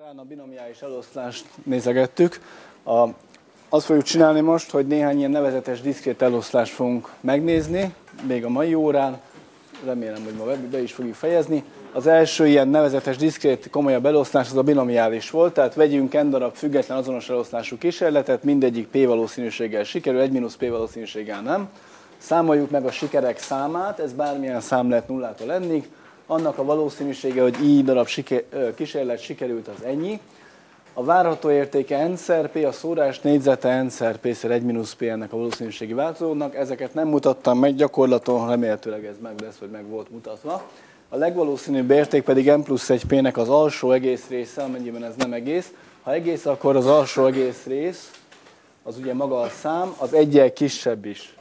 Talán a binomiális eloszlást nézegettük. Azt fogjuk csinálni most, hogy néhány ilyen nevezetes diszkrét eloszlást fogunk megnézni, még a mai órán. Remélem, hogy ma be is fogjuk fejezni. Az első ilyen nevezetes diszkrét komolyabb eloszlás az a binomiális volt, tehát vegyünk n darab független azonos eloszlású kísérletet, mindegyik p valószínűséggel sikerül, 1 - p valószínűséggel nem. Számoljuk meg a sikerek számát, ez bármilyen szám lehet nullától n-ig. Annak a valószínűsége, hogy i darab kísérlet sikerült, az ennyi. A várható értéke n-szer p, a szórás négyzete n-szer p-szer 1 - p ennek a valószínűségi változónak. Ezeket nem mutattam meg gyakorlaton, remélhetőleg ez meg lesz, hogy meg volt mutatva. A legvalószínűbb érték pedig n + 1 p-nek az alsó egész része, amennyiben ez nem egész. Ha egész, akkor az alsó egész rész, az ugye maga a szám, az eggyel kisebb is,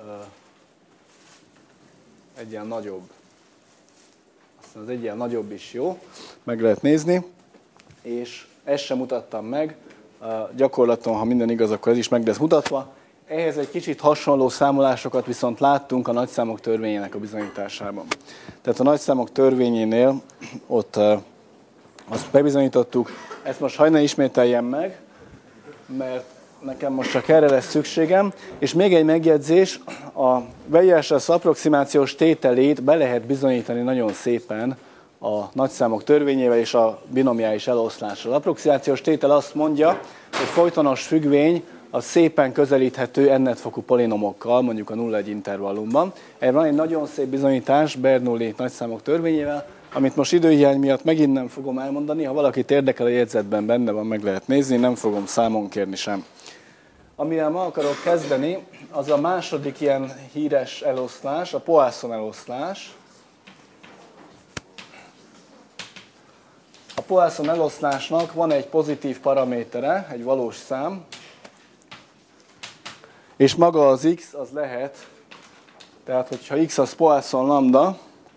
eggyel nagyobb. Aztán az eggyel nagyobb is jó, meg lehet nézni, és ezt sem mutattam meg. Gyakorlaton, ha minden igaz, akkor ez is meg lesz mutatva. Ehhez egy kicsit hasonló számolásokat viszont láttunk a nagyszámok törvényének a bizonyításában. Tehát a nagyszámok törvényénél ott azt bebizonyítottuk, ezt most hadd ne ismételjem meg, mert nekem most csak erre lesz szükségem. És még egy megjegyzés, a Weierstrass approximációs tételét be lehet bizonyítani nagyon szépen a nagyszámok törvényével és a binomiális eloszlással. Az approximációs tétel azt mondja, hogy folytonos függvény az szépen közelíthető n-fokú polinomokkal, mondjuk a 0-1 intervallumban. Erre van egy nagyon szép bizonyítás Bernoulli nagyszámok törvényével, amit most időhiány miatt megint nem fogom elmondani. Ha valakit érdekel, a jegyzetben benne van, meg lehet nézni, nem fogom számon kérni sem. Amivel ma akarok kezdeni, az a második ilyen híres eloszlás, a Poisson eloszlás. A Poisson eloszlásnak van egy pozitív paramétere, egy valós szám, és maga az x az lehet, tehát hogyha x az Poisson lambda,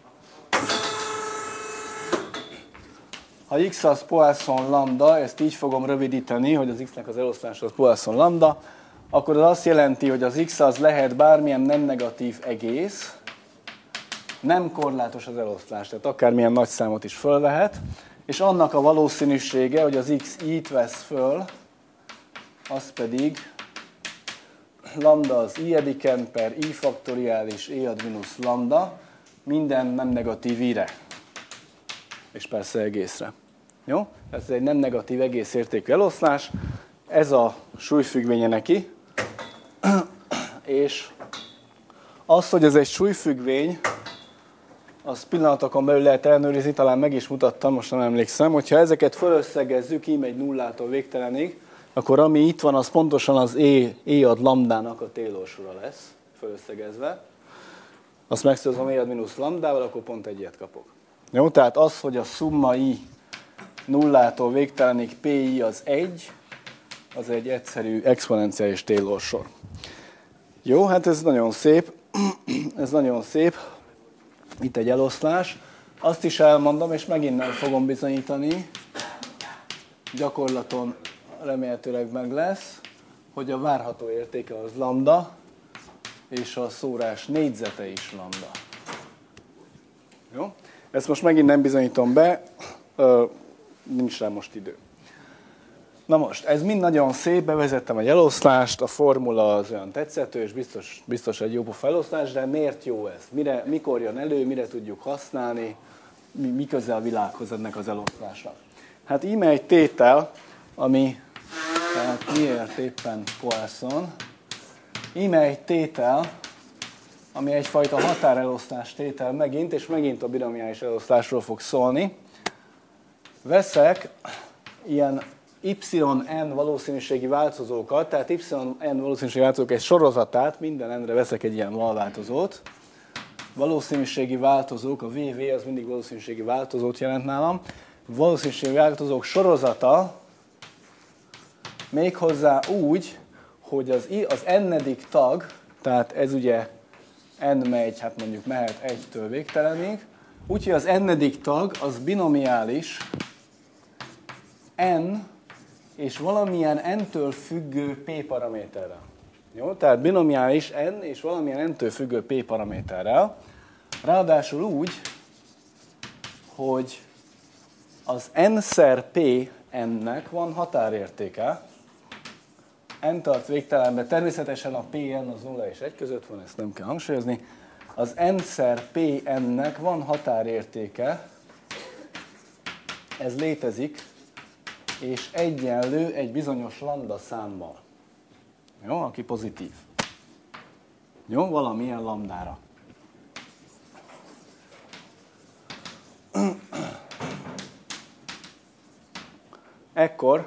ha x az Poisson lambda, ezt így fogom rövidíteni, hogy az x-nek az eloszlása az Poisson lambda, akkor az azt jelenti, hogy az x az lehet bármilyen nem negatív egész, nem korlátos az eloszlás, tehát akármilyen nagy számot is fölvehet, és annak a valószínűsége, hogy az x i-t vesz föl, az pedig lambda az i-ediken per i faktoriális e-ad minusz lambda minden nem negatív i-re, és persze egészre. Jó? Ez egy nem negatív egész értékű eloszlás, ez a súlyfüggvénye neki, és az, hogy ez egy súlyfüggvény, az pillanatokon belül lehet ellenőrizni, talán meg is mutattam, most nem emlékszem, hogyha ezeket fölösszegezzük, így megy nullától végtelenig, akkor ami itt van, az pontosan az e-ad lambdának a Taylor-sora lesz, fölösszegezve. Azt megszorozom e-ad minusz lambdával, akkor pont egyet kapok. Jó, tehát az, hogy a szumma i nullától végtelenig pi az 1, az egy egyszerű exponenciális Taylor-sor. Jó, hát ez nagyon szép. Ez nagyon szép. Itt egy eloszlás. Azt is elmondom, és megint nem fogom bizonyítani, gyakorlaton remélhetőleg meg lesz, hogy a várható értéke az lambda, és a szórás négyzete is lambda. Jó? Ezt most megint nem bizonyítom be, nincs rá most idő. Na most, ez mind nagyon szép, bevezettem egy eloszlást, a formula az olyan tetszetős, biztos egy jópofa eloszlás, de miért jó ez? Mikor jön elő, mire tudjuk használni, mi köze a világhoz ennek az eloszlásnak? Hát íme egy tétel, ami, tehát miért éppen Poisson, íme egy tétel, ami egyfajta határeloszlás tétel megint, és megint a binomiális eloszlásról fog szólni. Veszek ilyen yn valószínűségi változókat, tehát yn valószínűségi változók egy sorozatát, minden n-re veszek egy ilyen valváltozót. Valószínűségi változók, a VV az mindig valószínűségi változót jelent nálam. Valószínűségi változók sorozata méghozzá úgy, hogy az n-edik tag, tehát ez ugye n megy, hát mondjuk mehet 1-től végtelenig, úgyhogy az n-edik tag az binomiális n és valamilyen n-től függő p paraméterrel. Jó? Tehát binomiális n és valamilyen n-től függő p paraméterrel. Ráadásul úgy, hogy az n-szer p n-nek van határértéke. N tart végtelenbe, természetesen a Pn az 0 és 1 között van, ezt nem kell hangsúlyozni. Az n-szer Pn-nek van határértéke, ez létezik, és egyenlő egy bizonyos lambda számmal. Jó, aki pozitív. Jó, valamilyen lambdára. Ekkor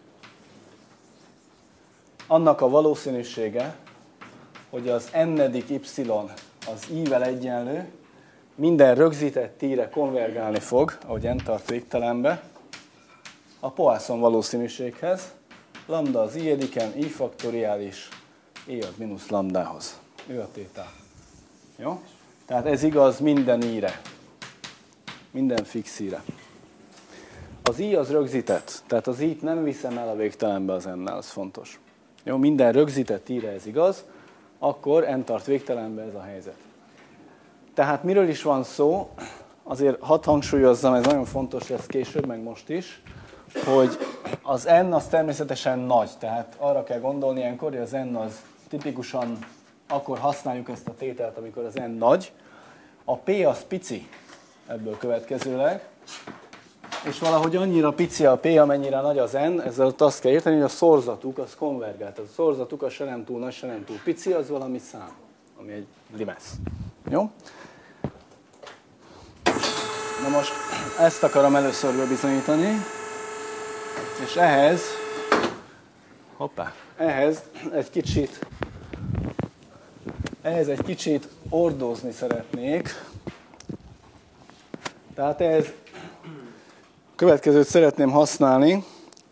annak a valószínűsége, hogy az n-edik y az i-vel egyenlő, minden rögzített i-re konvergálni fog, ahogy n tart végtelenbe, a Poisson valószínűséghez, lambda az i-ediken, i faktoriális, i az mínusz lambdához. Ő a tétel. Jó? Tehát ez igaz minden i-re. Minden fix i-re. Az i az rögzített, tehát az i-t nem viszem el a végtelenbe az n-nel, az fontos. Jó, minden rögzített i-re ez igaz, akkor n tart végtelenbe ez a helyzet. Tehát miről is van szó? Azért hadd hangsúlyozzam, ez nagyon fontos lesz később, meg most is, hogy az n az természetesen nagy, tehát arra kell gondolni ilyenkor, hogy az n az tipikusan akkor használjuk ezt a tételt, amikor az n nagy. A p az pici ebből következőleg, és valahogy annyira pici a p, amennyire nagy az n, ezzel azt kell érteni, hogy a szorzatuk az konvergál. Tehát a szorzatuk az se nem túl nagy, se nem túl pici, az valami szám, ami egy limesz. Jó? Na most ezt akarom először bebizonyítani, és ehhez egy kicsit ordózni szeretnék. Tehát ehhez következőt szeretném használni.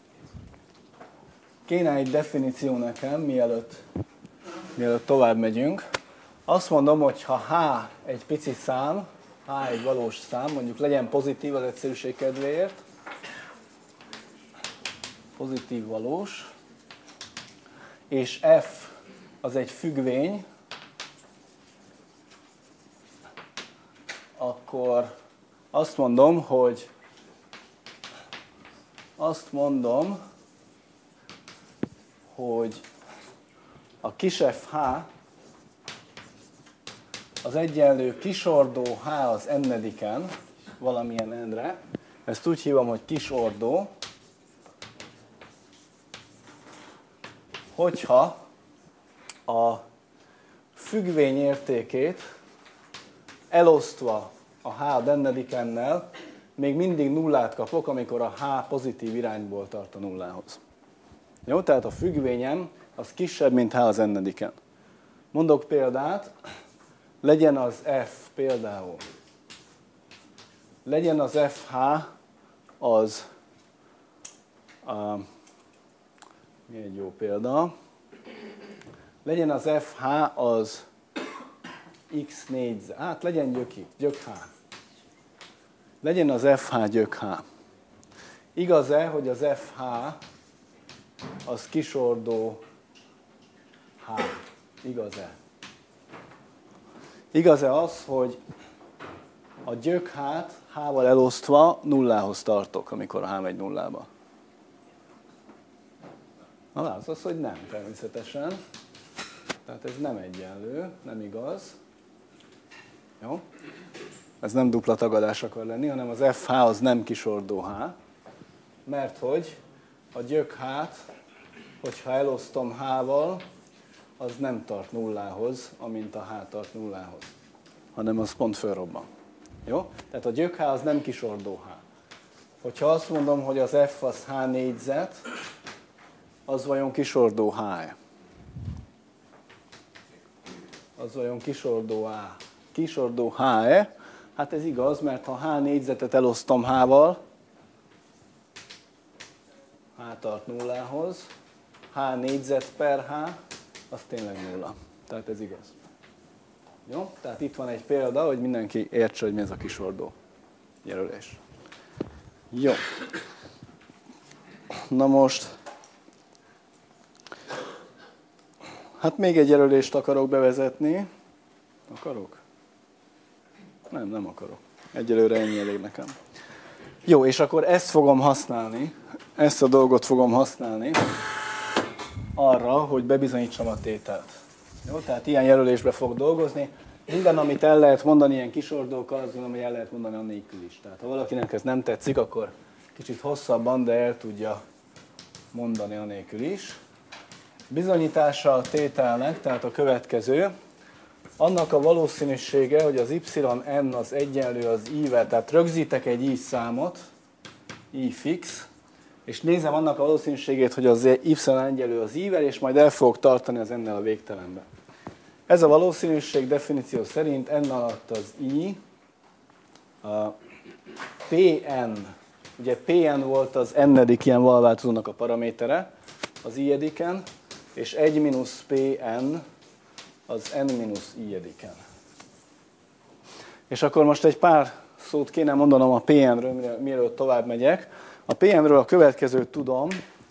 Kéne egy definíció nekem, mielőtt tovább megyünk. Azt mondom, hogy ha h egy pici szám, h egy valós szám, mondjuk legyen pozitív az egyszerűség kedvéért, pozitív valós, és f az egy függvény, akkor azt mondom, hogy a kis fh az egyenlő kisordó h az n-ediken, valamilyen n-re. Ezt úgy hívom, hogy kisordó, hogyha a függvény értékét elosztva a h a n-edikennel még mindig nullát kapok, amikor a h pozitív irányból tart a nullához. Jó, tehát a függvényem az kisebb, mint h az n-ediken. Mondok példát, legyen az f például. Legyen az fh az, mi egy jó példa, legyen az fh az x négyzet, hát legyen gyök h. Legyen az fh gyök h. Igaz-e, hogy az fh az kisordó h? Igaz-e? Igaz-e az, hogy a gyök h-t h-val elosztva nullához tartok, amikor a h megy nullába? A válasz az, hogy nem, természetesen. Tehát ez nem egyenlő, nem igaz. Jó? Ez nem dupla tagadás akar lenni, hanem az fh az nem kisordó h, mert hogy a gyök h-t, hogyha elosztom h-val, az nem tart nullához, amint a h tart nullához, hanem az pont fölrobban. Jó? Tehát a gyök h az nem kisordó h. Hogyha azt mondom, hogy az f az h négyzet, az vajon kisordó h-e? Az vajon kisordó a? Kisordó h-e? Hát ez igaz, mert ha h négyzetet elosztom h-val, h tart nullához, h négyzet per h, az tényleg nulla. Tehát ez igaz. Jó? Tehát itt van egy példa, hogy mindenki értse, hogy mi ez a kisordó jelölés. Jó. Na most, hát még egy jelölést akarok bevezetni. Akarok? Nem akarok. Egyelőre ennyi elég nekem. Jó, és akkor ezt fogom használni, ezt a dolgot fogom használni arra, hogy bebizonyítsam a tételt. Jó, tehát ilyen jelölésbe fog dolgozni. Minden, amit el lehet mondani ilyen kisordókkal, azt gondolom, hogy el lehet mondani annélkül is. Tehát ha valakinek ez nem tetszik, akkor kicsit hosszabban, de el tudja mondani annélkül is. Bizonyítása a tételnek, tehát a következő. Annak a valószínűsége, hogy az yn az egyenlő az i-vel, tehát rögzítek egy i számot, i fix, és nézem annak a valószínűségét, hogy az y egyenlő az i-vel, és majd el fogok tartani az n-nel a végtelenbe. Ez a valószínűség definíció szerint n alatt az i, a pn, ugye pn volt az n-edik ilyen valváltozónak a paramétere, az i-ediken, és 1 mínusz pn az n mínusz i-ediken. És akkor most egy pár szót kéne mondanom a pn-ről, mielőtt tovább megyek. A pn-ről a következőt tudom.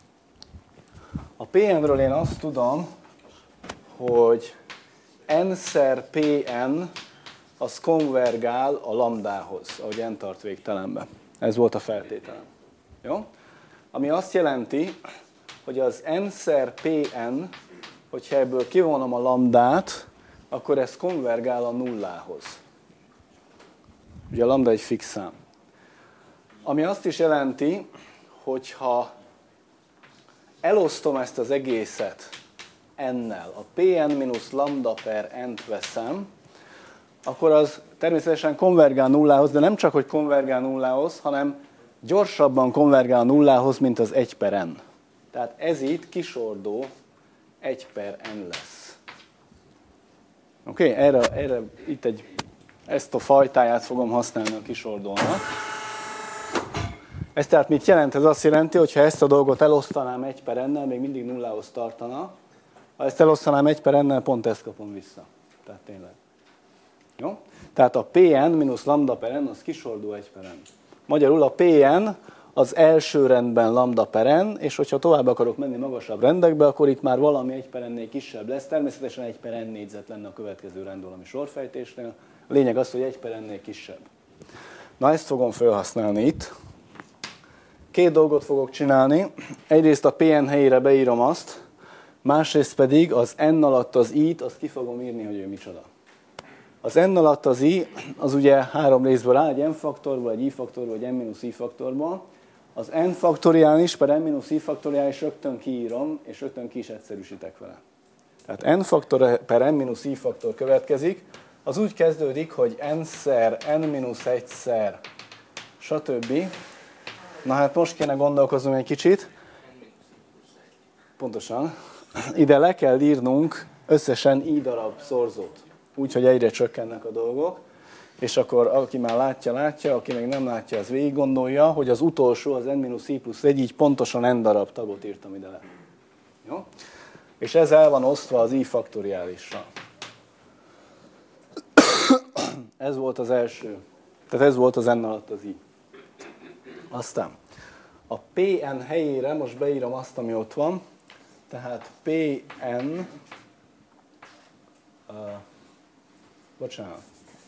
A pn-ről én azt tudom, hogy n-szer pn az konvergál a lambdához, ahogy n tart végtelenbe. Ez volt a feltételem. Jó? Ami azt jelenti, hogy az n-szer pn, hogyha ebből kivonom a lambdát, akkor ez konvergál a nullához. Ugye a lambda egy fix szám. Ami azt is jelenti, hogyha elosztom ezt az egészet n-nel, a pn minusz lambda per n-t veszem, akkor az természetesen konvergál nullához, de nem csak, hogy konvergál nullához, hanem gyorsabban konvergál nullához, mint az 1 per n. Tehát ez itt kisordó 1 per n lesz. Oké, erre itt ezt a fajtáját fogom használni a kisordónak. Ez tehát mit jelent? Ez azt jelenti, hogy ha ezt a dolgot elosztanám 1 per n-nel, még mindig nullához tartana. Ha ezt elosztanám 1 per n-nel, pont ezt kapom vissza. Tehát tényleg. Jó? Tehát a pn minusz lambda per n az kisordó 1 per n. Magyarul a pn az első rendben lambda per n, és hogyha tovább akarok menni magasabb rendekbe, akkor itt már valami 1 per n-nél kisebb lesz. Természetesen 1 per n négyzet lenne a következő rendvalami sorfejtésnél. A lényeg az, hogy 1 per n-nél kisebb. Na, ezt fogom felhasználni itt. Két dolgot fogok csinálni. Egyrészt a pn helyére beírom azt, másrészt pedig az n alatt az i-t, azt ki fogom írni, hogy ő micsoda. Az n alatt az i, az ugye három részből áll, egy n faktorból, egy i faktorból, egy n mínusz i faktorból. Az n faktoriális per n mínusz i faktoriális rögtön kiírom, és rögtön ki is egyszerűsítek vele. Tehát n faktor per n mínusz i faktor következik. Az úgy kezdődik, hogy n-szer, n mínusz 1-szer, stb. Na hát most kéne gondolkoznunk egy kicsit. Pontosan. Ide le kell írnunk összesen i darab szorzót. Úgyhogy egyre csökkennek a dolgok. És akkor aki már látja, aki még nem látja, az végig gondolja, hogy az utolsó, az n mínusz i plusz 1, így pontosan n darab tagot írtam ide le. Jó? És ez el van osztva az i faktoriálisra. Ez volt az első. Tehát ez volt az n alatt az i. Aztán a pn helyére most beírom azt, ami ott van. Tehát pn, bocsánat,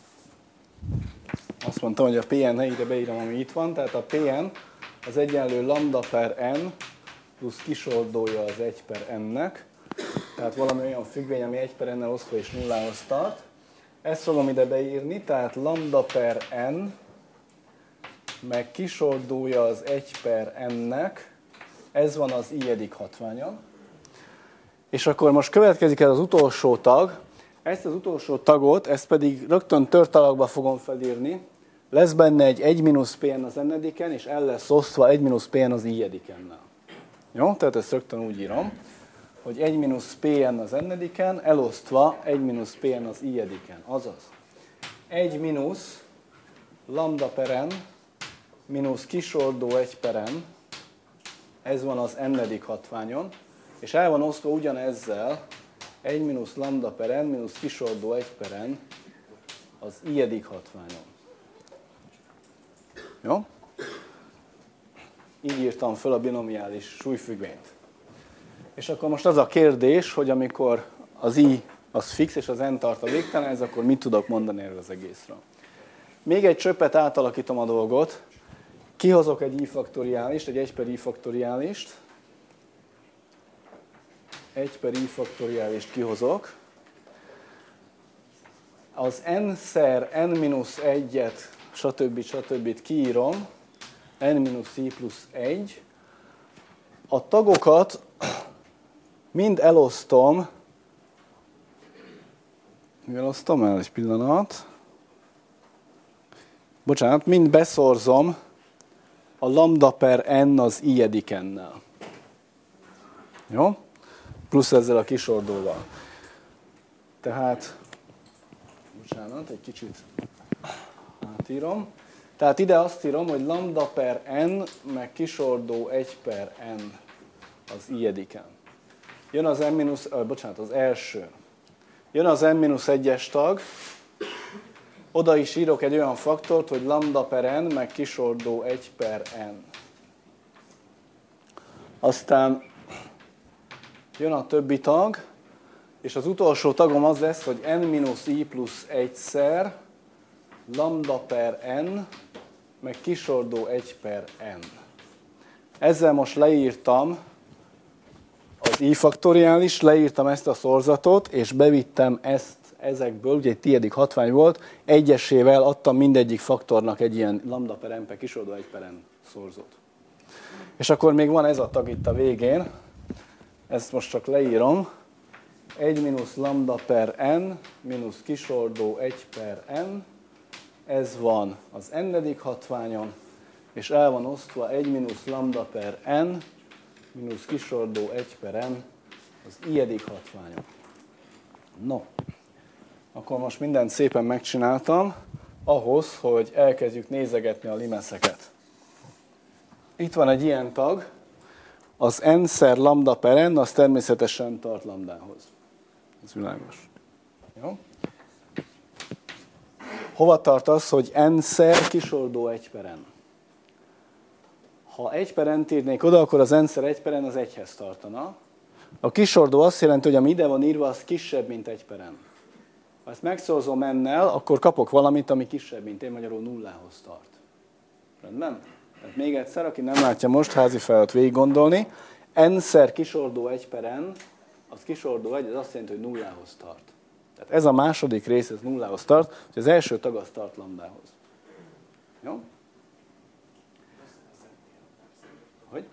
azt mondtam, hogy a pn helyére beírom, ami itt van. Tehát a pn az egyenlő lambda per n plusz kisordója az 1 per n-nek. Tehát valami olyan függvény, ami 1 per n-nel osztva és nullához tart. Ezt fogom ide beírni, tehát lambda per n, meg kisordója az 1 per n-nek, ez van az i-edik hatványon. És akkor most következik ez az utolsó tag, ezt az utolsó tagot, ezt pedig rögtön tört alakba fogom felírni, lesz benne egy 1 mínusz pn az n-ediken, és el lesz osztva 1 mínusz pn az i-edikennel. Jó? Tehát ezt rögtön úgy írom, hogy 1 mínusz pn az n-ediken, elosztva 1 mínusz pn az i-ediken. Azaz, 1 mínusz lambda per n, mínusz kisordó 1 per n, ez van az n-edik hatványon, és el van osztva ugyanezzel 1 mínusz lambda per n, mínusz kisordó 1 per n, az i-edik hatványon. Jó? Így írtam föl a binomiális súlyfüggvényt. És akkor most az a kérdés, hogy amikor az i az fix, és az n tart a végtelenhez, akkor mit tudok mondani erről az egészről. Még egy csöppet átalakítom a dolgot. Kihozok egy i faktoriálist, egy 1 per i faktoriálist. 1 per i faktoriálist kihozok. Az n-szer n-1-et, stb. Kiírom. n-i plusz 1. A tagokat mind elosztom. Mivel osztom el? Egy pillanat. Bocsánat, mind beszorzom a lambda per n az i-edik n-nel. Jó? Plusz ezzel a kisordóval. Tehát, bocsánat, egy kicsit átírom. Tehát ide azt írom, hogy lambda per n, meg kisordó 1 per n az i-edik n. Jön az az első. Jön az n-1-es tag, oda is írok egy olyan faktort, hogy lambda per n, meg kisordó 1 per n. Aztán jön a többi tag, és az utolsó tagom az lesz, hogy n-i plusz 1-szer lambda per n, meg kisordó 1 per n. Ezzel most leírtam az i faktoriális, leírtam ezt a szorzatot, és bevittem ezt ezekből, ugye egy tiedik hatvány volt, egyesével adtam mindegyik faktornak egy ilyen lambda per n per kisordó 1 per n szorzót. És akkor még van ez a tag itt a végén, ezt most csak leírom, 1 minusz lambda per n minusz kisordó 1 per n, ez van az n-edik hatványon, és el van osztva 1 minusz lambda per n minusz kisordó 1 per n az i-edik hatványon. No, akkor most mindent szépen megcsináltam, ahhoz, hogy elkezdjük nézegetni a limeszeket. Itt van egy ilyen tag, az n-szer lambda per n, az természetesen tart lambdához. Ez világos. Jó? Hova tart az, hogy n-szer kisordó 1 per n? Ha 1 per n-t írnék oda, akkor az n-szer 1 per n az 1-hez tartana. A kisordó azt jelenti, hogy ami ide van írva, az kisebb, mint 1 per n. Ha ezt megszorzom n-nel, akkor kapok valamit, ami kisebb, mint én, magyarul nullához tart. Rendben? Tehát még egyszer, aki nem látja most, házi feladat végig gondolni. N-szer kisordó 1 per n, az kisordó 1, ez azt jelenti, hogy nullához tart. Tehát ez a második rész, ez nullához tart, hogy az első tag az tart lambdához. Jó? Hogy?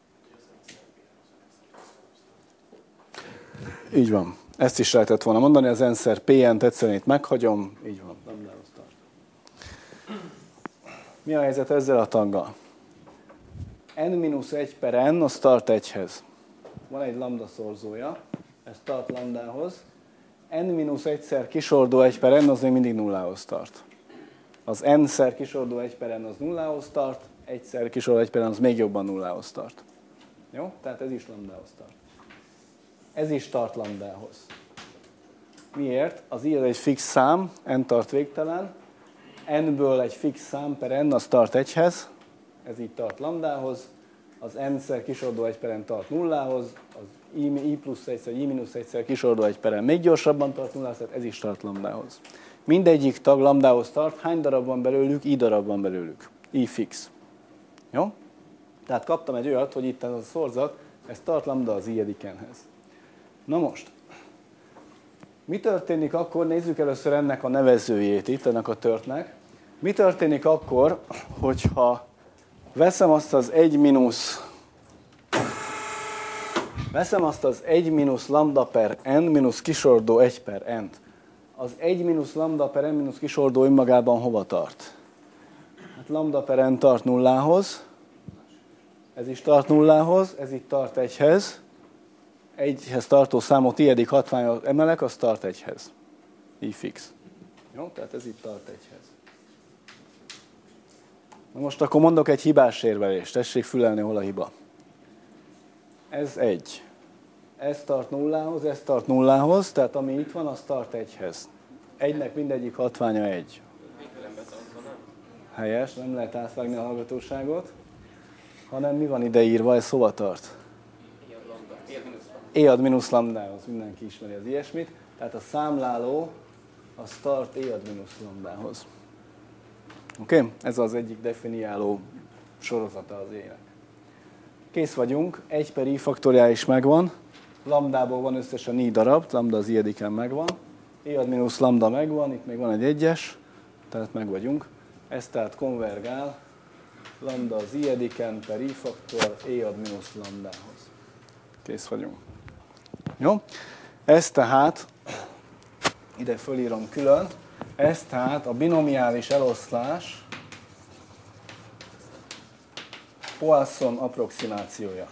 Így van. Ezt is lehetett volna mondani, az n-szer pn-t egyszerűen itt meghagyom, így van, lambdához tart. Mi a helyzet ezzel a taggal? n-1 per n, az tart 1-hez. Van egy lambda szorzója, ez tart lambdához. n-1-szer kisordó 1 per n, az még mindig nullához tart. Az n-szer kisordó 1 per n, az nullához tart, 1-szer kisordó 1 per n, az még jobban nullához tart. Jó? Tehát ez is lambdához tart. Ez is tart lambdához. Miért? Az i egy fix szám, n tart végtelen, n-ből egy fix szám per n, az tart 1-hez, ez így tart lambdához, az n-szer kisordó 1 per n tart nullához, az i plusz 1-szer, i mínusz 1-szer kisordó 1 per n még gyorsabban tart nullához, tehát ez is tart lambdához. Mindegyik tag lambdához tart, hány darab van belőlük? I darab van belőlük. I fix. Jó? Tehát kaptam egy olyat, hogy itt ez a szorzat, ez tart lambda az i-edikenhez. Na most, mi történik akkor, nézzük először ennek a nevezőjét itt, ennek a törtnek. Mi történik akkor, hogyha veszem azt az 1 mínusz lambda per n mínusz kisordó 1 per n-t. Az 1 mínusz lambda per n mínusz kisordó önmagában hova tart? Hát lambda per n tart nullához, ez is tart nullához, ez itt tart 1-hez. 1-hez tartó számot i-edik hatványot emelek, az tart 1-hez. I fix. Jó? Tehát ez itt tart 1-hez. Na most akkor mondok egy hibás érvelést. Tessék fülelni, hol a hiba. Ez 1. Ez tart nullához, ez tart nullához, tehát ami itt van, az tart 1-hez. 1-nek mindegyik hatványa 1. Helyes, nem lehet átvágni a hallgatóságot. Hanem mi van ideírva, ez hova tart? E ad mínusz lambdához, mindenki ismeri az ilyesmit. Tehát a számláló az tart E ad mínusz lambdához. Oké? Ez az egyik definiáló sorozata az ének. Kész vagyunk, 1 per i faktoriális megvan, lambdából van összesen i darab, lambda az i-ediken megvan, i ad mínusz lambda megvan, itt még van egy egyes, tehát meg vagyunk. Ez tehát konvergál, lambda az i-ediken per i faktor, e ad mínusz lambdához. Kész vagyunk. Jó? Ez tehát, ide fölírom külön, ez tehát a binomiális eloszlás Poisson approximációja.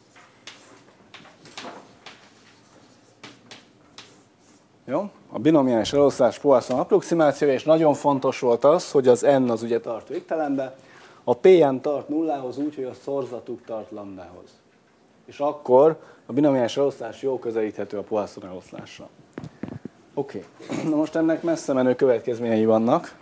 Jó? A binomiális eloszlás Poisson approximációja, és nagyon fontos volt az, hogy az n az ugye tart végtelenbe, a Pn tart nullához úgy, hogy a szorzatuk tart lambdához. És akkor a binomiális eloszlás jól közelíthető a Poisson eloszlásra. Oké. Na most ennek messze menő következményei vannak.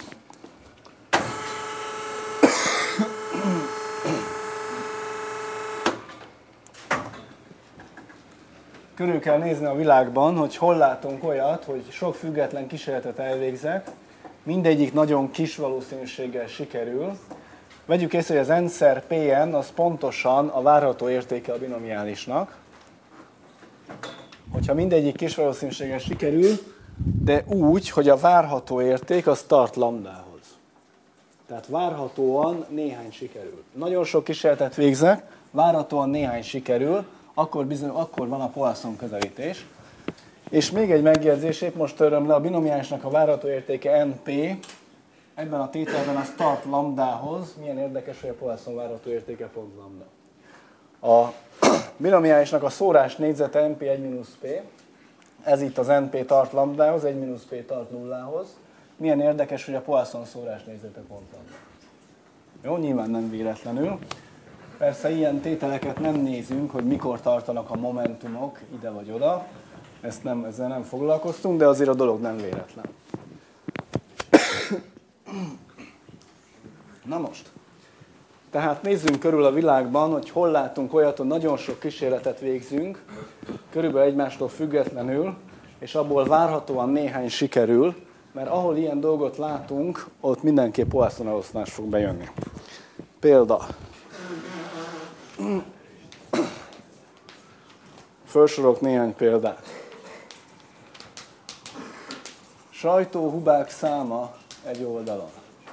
Körül kell nézni a világban, hogy hol látunk olyat, hogy sok független kísérletet elvégzek, mindegyik nagyon kis valószínűséggel sikerül. Vegyük észre, hogy az n-szer Pn az pontosan a várható értéke a binomiálisnak. Hogyha mindegyik kis valószínűséggel sikerül, de úgy, hogy a várható érték az tart lambdához. Tehát várhatóan néhány sikerül. Nagyon sok kísérletet végzek, várhatóan néhány sikerül, akkor van a Poisson közelítés. És még egy megjegyzés, épp most töröm le, a binomiálisnak a várható értéke NP, ebben a tételben az tart lambdához. Milyen érdekes, hogy a Poisson várható értéke pont lambda. A binomiálisnak a szórás négyzete NP 1-P, ez itt az NP tart lambdához, 1-P tart nullához. Milyen érdekes, hogy a Poisson szórás négyzete pont lambda. Jó, nyilván nem véletlenül. Persze ilyen tételeket nem nézünk, hogy mikor tartanak a momentumok ide vagy oda. Ezzel nem foglalkoztunk, de azért a dolog nem véletlen. Na most. Tehát nézzünk körül a világban, hogy hol látunk olyat, hogy nagyon sok kísérletet végzünk, körülbelül egymástól függetlenül, és abból várhatóan néhány sikerül, mert ahol ilyen dolgot látunk, ott mindenképp Poisson eloszlás fog bejönni. Példa. Felsorolok néhány példát. Sajtóhubák száma egy oldalon.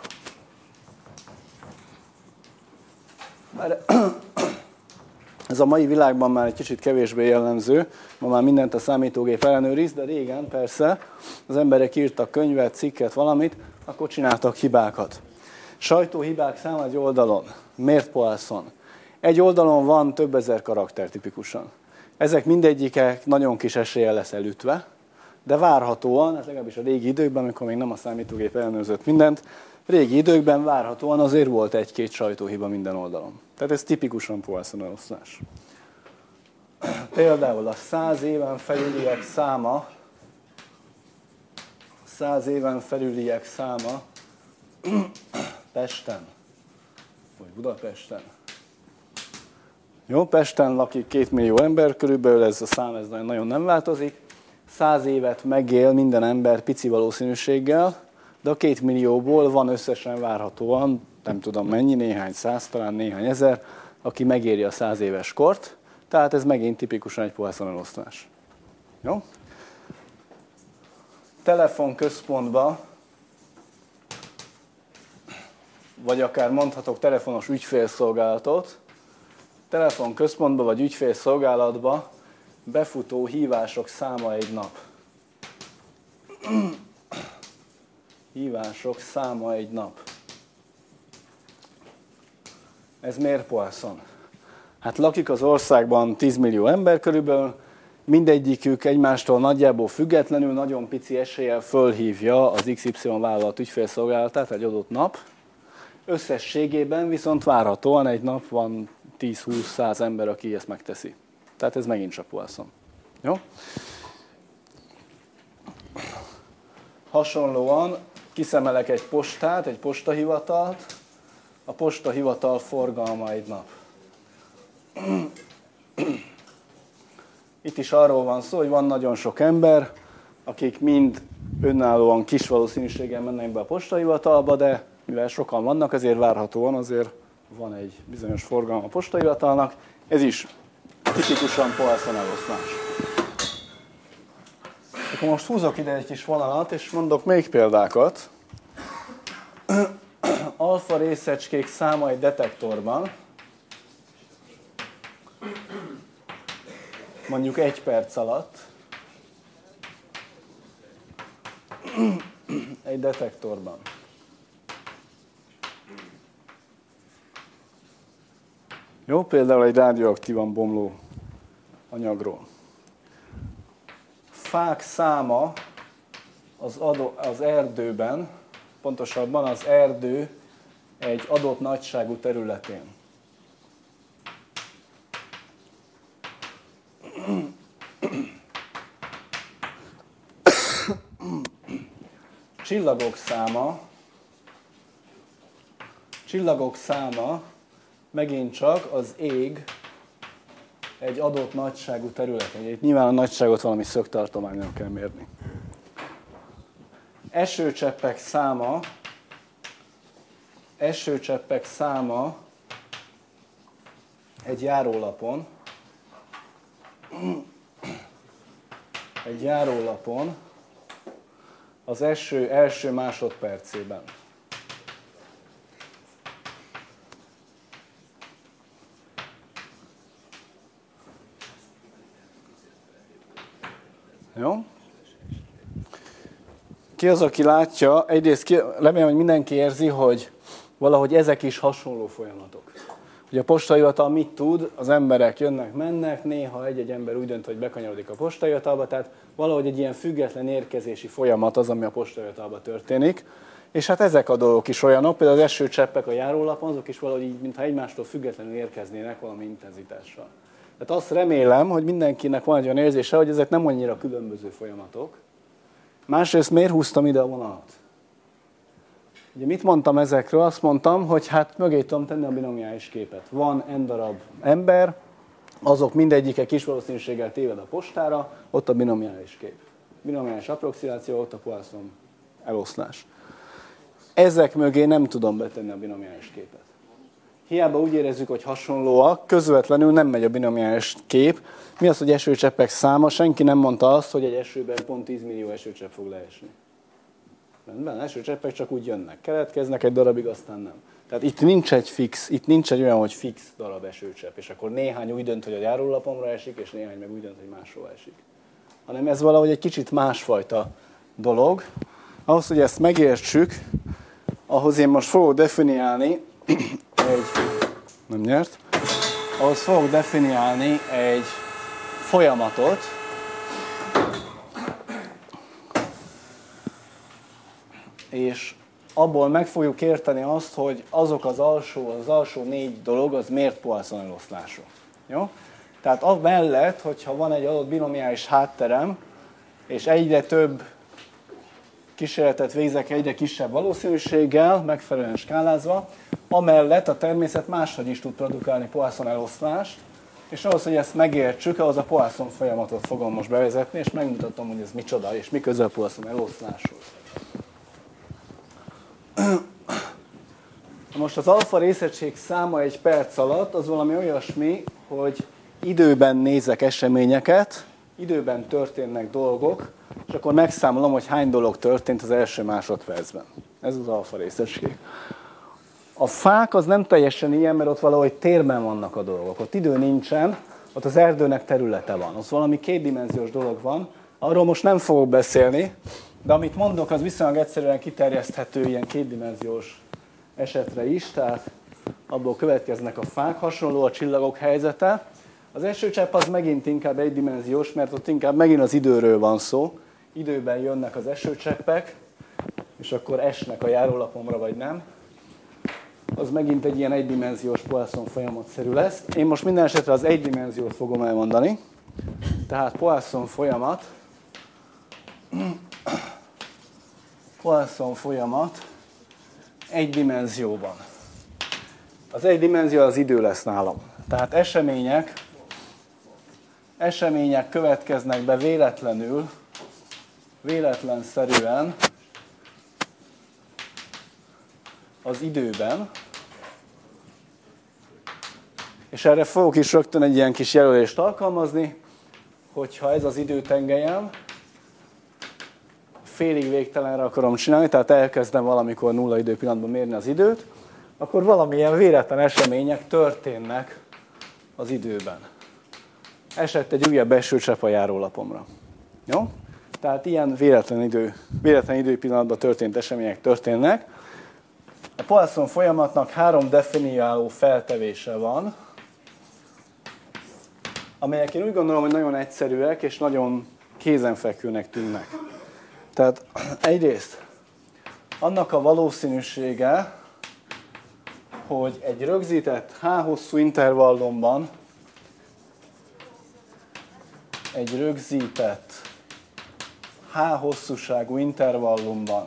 Ez a mai világban már egy kicsit kevésbé jellemző, ma már mindent a számítógép ellenőriz, de régen persze az emberek írtak könyvet, cikket, valamit, akkor csináltak hibákat. Sajtóhibák száma egy oldalon. Miért Poisson? Egy oldalon van több ezer karakter tipikusan. Ezek mindegyike nagyon kis eséllyel lesz elütve, de várhatóan, hát legalábbis a régi időkben, amikor még nem a számítógép ellenőrzött mindent, régi időkben várhatóan azért volt egy-két sajtóhiba minden oldalon. Tehát ez tipikusan Poisson eloszlás. Például a 100 éven felüliek száma, 100 éven felüliek száma Pesten, vagy Budapesten. Jó, Pesten lakik 2 millió ember, körülbelül ez a szám ez nagyon nem változik. 100 évet megél minden ember pici valószínűséggel, de a 2 millióból van összesen várhatóan, nem tudom mennyi, néhány száz, talán néhány ezer, aki megéri a 100 éves kort, tehát ez megint tipikusan egy Poisson eloszlás. Jó? Telefonközpontba, vagy akár mondhatok telefonos ügyfélszolgálatot, telefonközpontba vagy ügyfélszolgálatba befutó hívások száma egy nap. Hívások száma egy nap. Ez miért Poisson? Hát lakik az országban 10 millió ember körülbelül, mindegyikük egymástól nagyjából függetlenül nagyon pici eséllyel fölhívja az XY vállalat ügyfélszolgálatát egy adott nap. Összességében viszont várhatóan egy nap van 10-20-100 ember, aki ezt megteszi. Tehát ez megint csak Poisson. Jó? Hasonlóan kiszemelek egy postát, egy postahivatalt, a postahivatal forgalma egy nap. Itt is arról van szó, hogy van nagyon sok ember, akik mind önállóan kis valószínűséggel mennek be a postahivatalba, de mivel sokan vannak, ezért várhatóan azért van egy bizonyos forgalma a postahivatalnak, ez is tipikusan Poisson eloszlás. Akkor most húzok ide egy kis vonalat, és mondok még példákat. Alfa részecskék száma egy detektorban, mondjuk 1 perc alatt, egy detektorban. Jó, például egy radioaktívan bomló anyagról. Fák száma az erdőben, pontosabban az erdő egy adott nagyságú területén. Csillagok száma megint csak az ég egy adott nagyságú területen. Itt nyilván a nagyságot valami szögtartományon kell mérni. Esőcseppek száma egy járólapon, az eső első másodpercében. Jó? Ki az, aki látja? Egyrészt remélem, hogy mindenki érzi, hogy valahogy ezek is hasonló folyamatok. Ugye a postahivatal mit tud? Az emberek jönnek, mennek, néha egy-egy ember úgy dönt, hogy bekanyarodik a postahivatalba, tehát valahogy egy ilyen független érkezési folyamat az, ami a postahivatalban történik. És hát ezek a dolgok is olyanok, például az esőcseppek a járólapon, azok is valahogy így, mintha egymástól függetlenül érkeznének valami intenzitással. Tehát azt remélem, hogy mindenkinek van egy olyan érzése, hogy ezek nem annyira különböző folyamatok. Másrészt miért húztam ide a vonalat? Ugye mit mondtam ezekről? Azt mondtam, hogy hát mögé tudom tenni a binomiális képet. Van n darab ember, azok mindegyike kis valószínűséggel téved a postára, ott a binomiális kép. Binomiális approximáció, ott a Poisson eloszlás. Ezek mögé nem tudom betenni a binomiális képet. Hiába úgy érezzük, hogy hasonlóak, közvetlenül nem megy a binomiális kép. Mi az, hogy esőcseppek száma? Senki nem mondta azt, hogy egy esőben pont 10 millió esőcsepp fog leesni. Rendben, esőcseppek csak úgy jönnek, keletkeznek egy darabig, aztán nem. Tehát itt nincs egy olyan, hogy fix darab esőcsepp, és akkor néhány úgy dönt, hogy a járólapomra esik, és néhány meg úgy dönt, hogy máshol esik. Hanem ez valahogy egy kicsit másfajta dolog. Ahhoz, hogy ezt megértsük, ahhoz én most fogok definiálni egy folyamatot, és abból meg fogjuk érteni azt, hogy azok az alsó 4 dolog, az miért Poisson eloszlású. Jó? Tehát amellett, hogyha van egy adott binomiális hátterem, és egyre több kísérletet végzek egyre kisebb valószínűséggel, megfelelően skálázva, amellett a természet máshogy is tud produkálni Poisson eloszlást, és ahhoz, hogy ezt megértsük, ahhoz a Poisson folyamatot fogom most bevezetni, és megmutatom, hogy ez micsoda, és mi közel Poisson eloszláshoz. Most az alfa részegység száma egy perc alatt az valami olyasmi, hogy időben nézek eseményeket, időben történnek dolgok, és akkor megszámolom, hogy hány dolog történt az első másodpercben. Ez az alfa részegység. A fák az nem teljesen ilyen, mert ott valahogy térben vannak a dolgok. Ott idő nincsen, ott az erdőnek területe van. Ott valami kétdimenziós dolog van. Arról most nem fogok beszélni, de amit mondok, az viszonylag egyszerűen kiterjeszthető ilyen kétdimenziós esetre is, tehát abból következnek a fák, hasonló a csillagok helyzete. Az esőcsepp az megint inkább egydimenziós, mert ott inkább megint az időről van szó. Időben jönnek az esőcseppek, és akkor esnek a járólapomra, vagy nem. Az megint egy ilyen egydimenziós Poisson folyamatszerű lesz. Én most minden esetre az egydimenziót fogom elmondani. Tehát Poisson folyamat egy dimenzióban. Az egy dimenzió az idő lesz nálam. Tehát események következnek be véletlenszerűen az időben, És erre fogok is rögtön egy ilyen kis jelölést alkalmazni, hogyha ez az időtengelyem félig végtelenre akarom csinálni, tehát elkezdem valamikor nulla időpillanatban mérni az időt, akkor valamilyen véletlen események történnek az időben. Esett egy újabb esőcsepp a járólapomra. Jó? Tehát ilyen véletlen időpillanatban történt események történnek. A Poisson folyamatnak 3 definiáló feltevése van, amelyek én úgy gondolom, hogy nagyon egyszerűek és nagyon kézenfekvőnek tűnnek. Tehát egyrészt annak a valószínűsége, hogy egy rögzített h hosszú intervallumban egy rögzített h hosszúságú intervallumban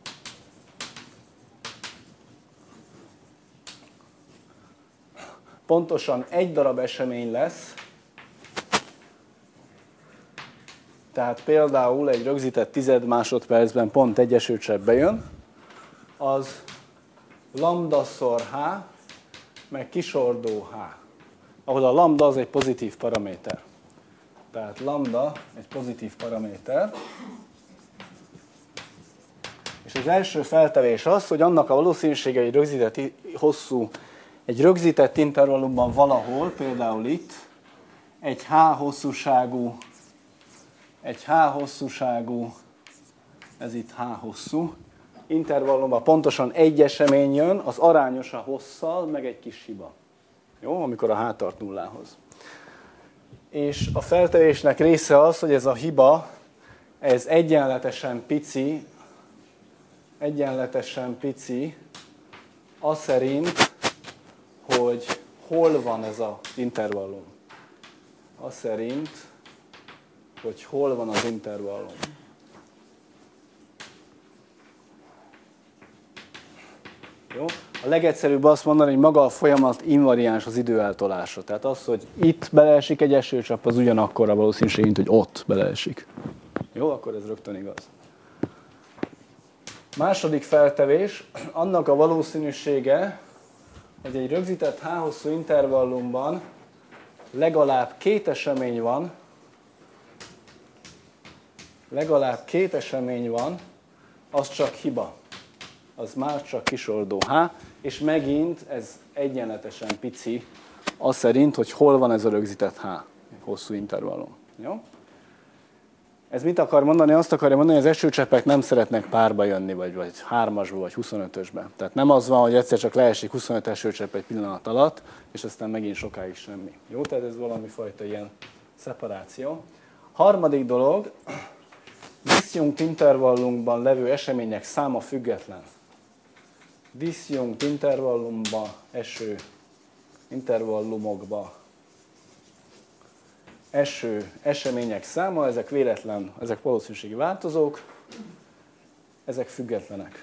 pontosan egy darab esemény lesz, tehát például egy rögzített 10 másodpercben pont egy esőcsepp bejön, az lambda-szor h, meg kisordó h, ahol a lambda az egy pozitív paraméter. Tehát lambda egy pozitív paraméter. És az első feltevés az, hogy annak a valószínűsége, egy rögzített egy rögzített intervallumban valahol, például itt, egy h hosszúságú, ez itt h hosszú, intervallumban pontosan egy esemény jön, az arányos a hosszal, meg egy kis hiba. Jó, amikor a h tart nullához. És a feltevésnek része az, hogy ez a hiba, ez egyenletesen pici, az szerint, hogy hol van ez az intervallum. Az szerint, hogy hol van az intervallum. Jó? A legegyszerűbb azt mondani, hogy maga a folyamat invariáns az időeltolásra. Tehát az, hogy itt beleesik egy esőcsepp, az ugyanakkor a valószínűség, mint hogy ott beleesik. Jó, akkor ez rögtön igaz. Második feltevés, annak a valószínűsége, hogy egy rögzített h hosszú intervallumban legalább két esemény van, az csak hiba. Az már csak kisordó h, és megint ez egyenletesen pici, az szerint, hogy hol van ez a rögzített h, hosszú intervallum. Jó? Ez mit akar mondani? Azt akarja mondani, hogy az esőcseppek nem szeretnek párba jönni, vagy 3-asba, vagy 25-ösbe. Tehát nem az van, hogy egyszer csak leesik 25 esőcsepp egy pillanat alatt, és aztán megint sokáig semmi. Jó? Tehát ez valami fajta ilyen szeparáció. Harmadik dolog, diszjunkt intervallumban levő események száma független. Diszjunkt intervallumba eső intervallumokba eső események száma, ezek véletlen, ezek valószínűségi változók, ezek függetlenek.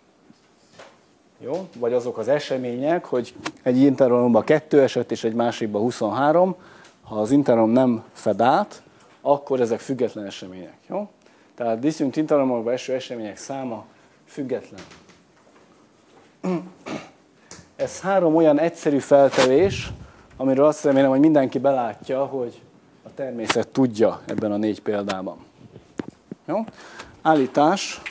Jó? Vagy azok az események, hogy egy intervallumban 2 esett, és egy másikban 23, ha az intervallum nem fed át, akkor ezek független események. Jó? Tehát diszjunkt intervallumokban eső események száma független. Ez 3 olyan egyszerű feltevés, amiről azt remélem, hogy mindenki belátja, hogy a természet tudja ebben a 4 példában. Jó? Állítás.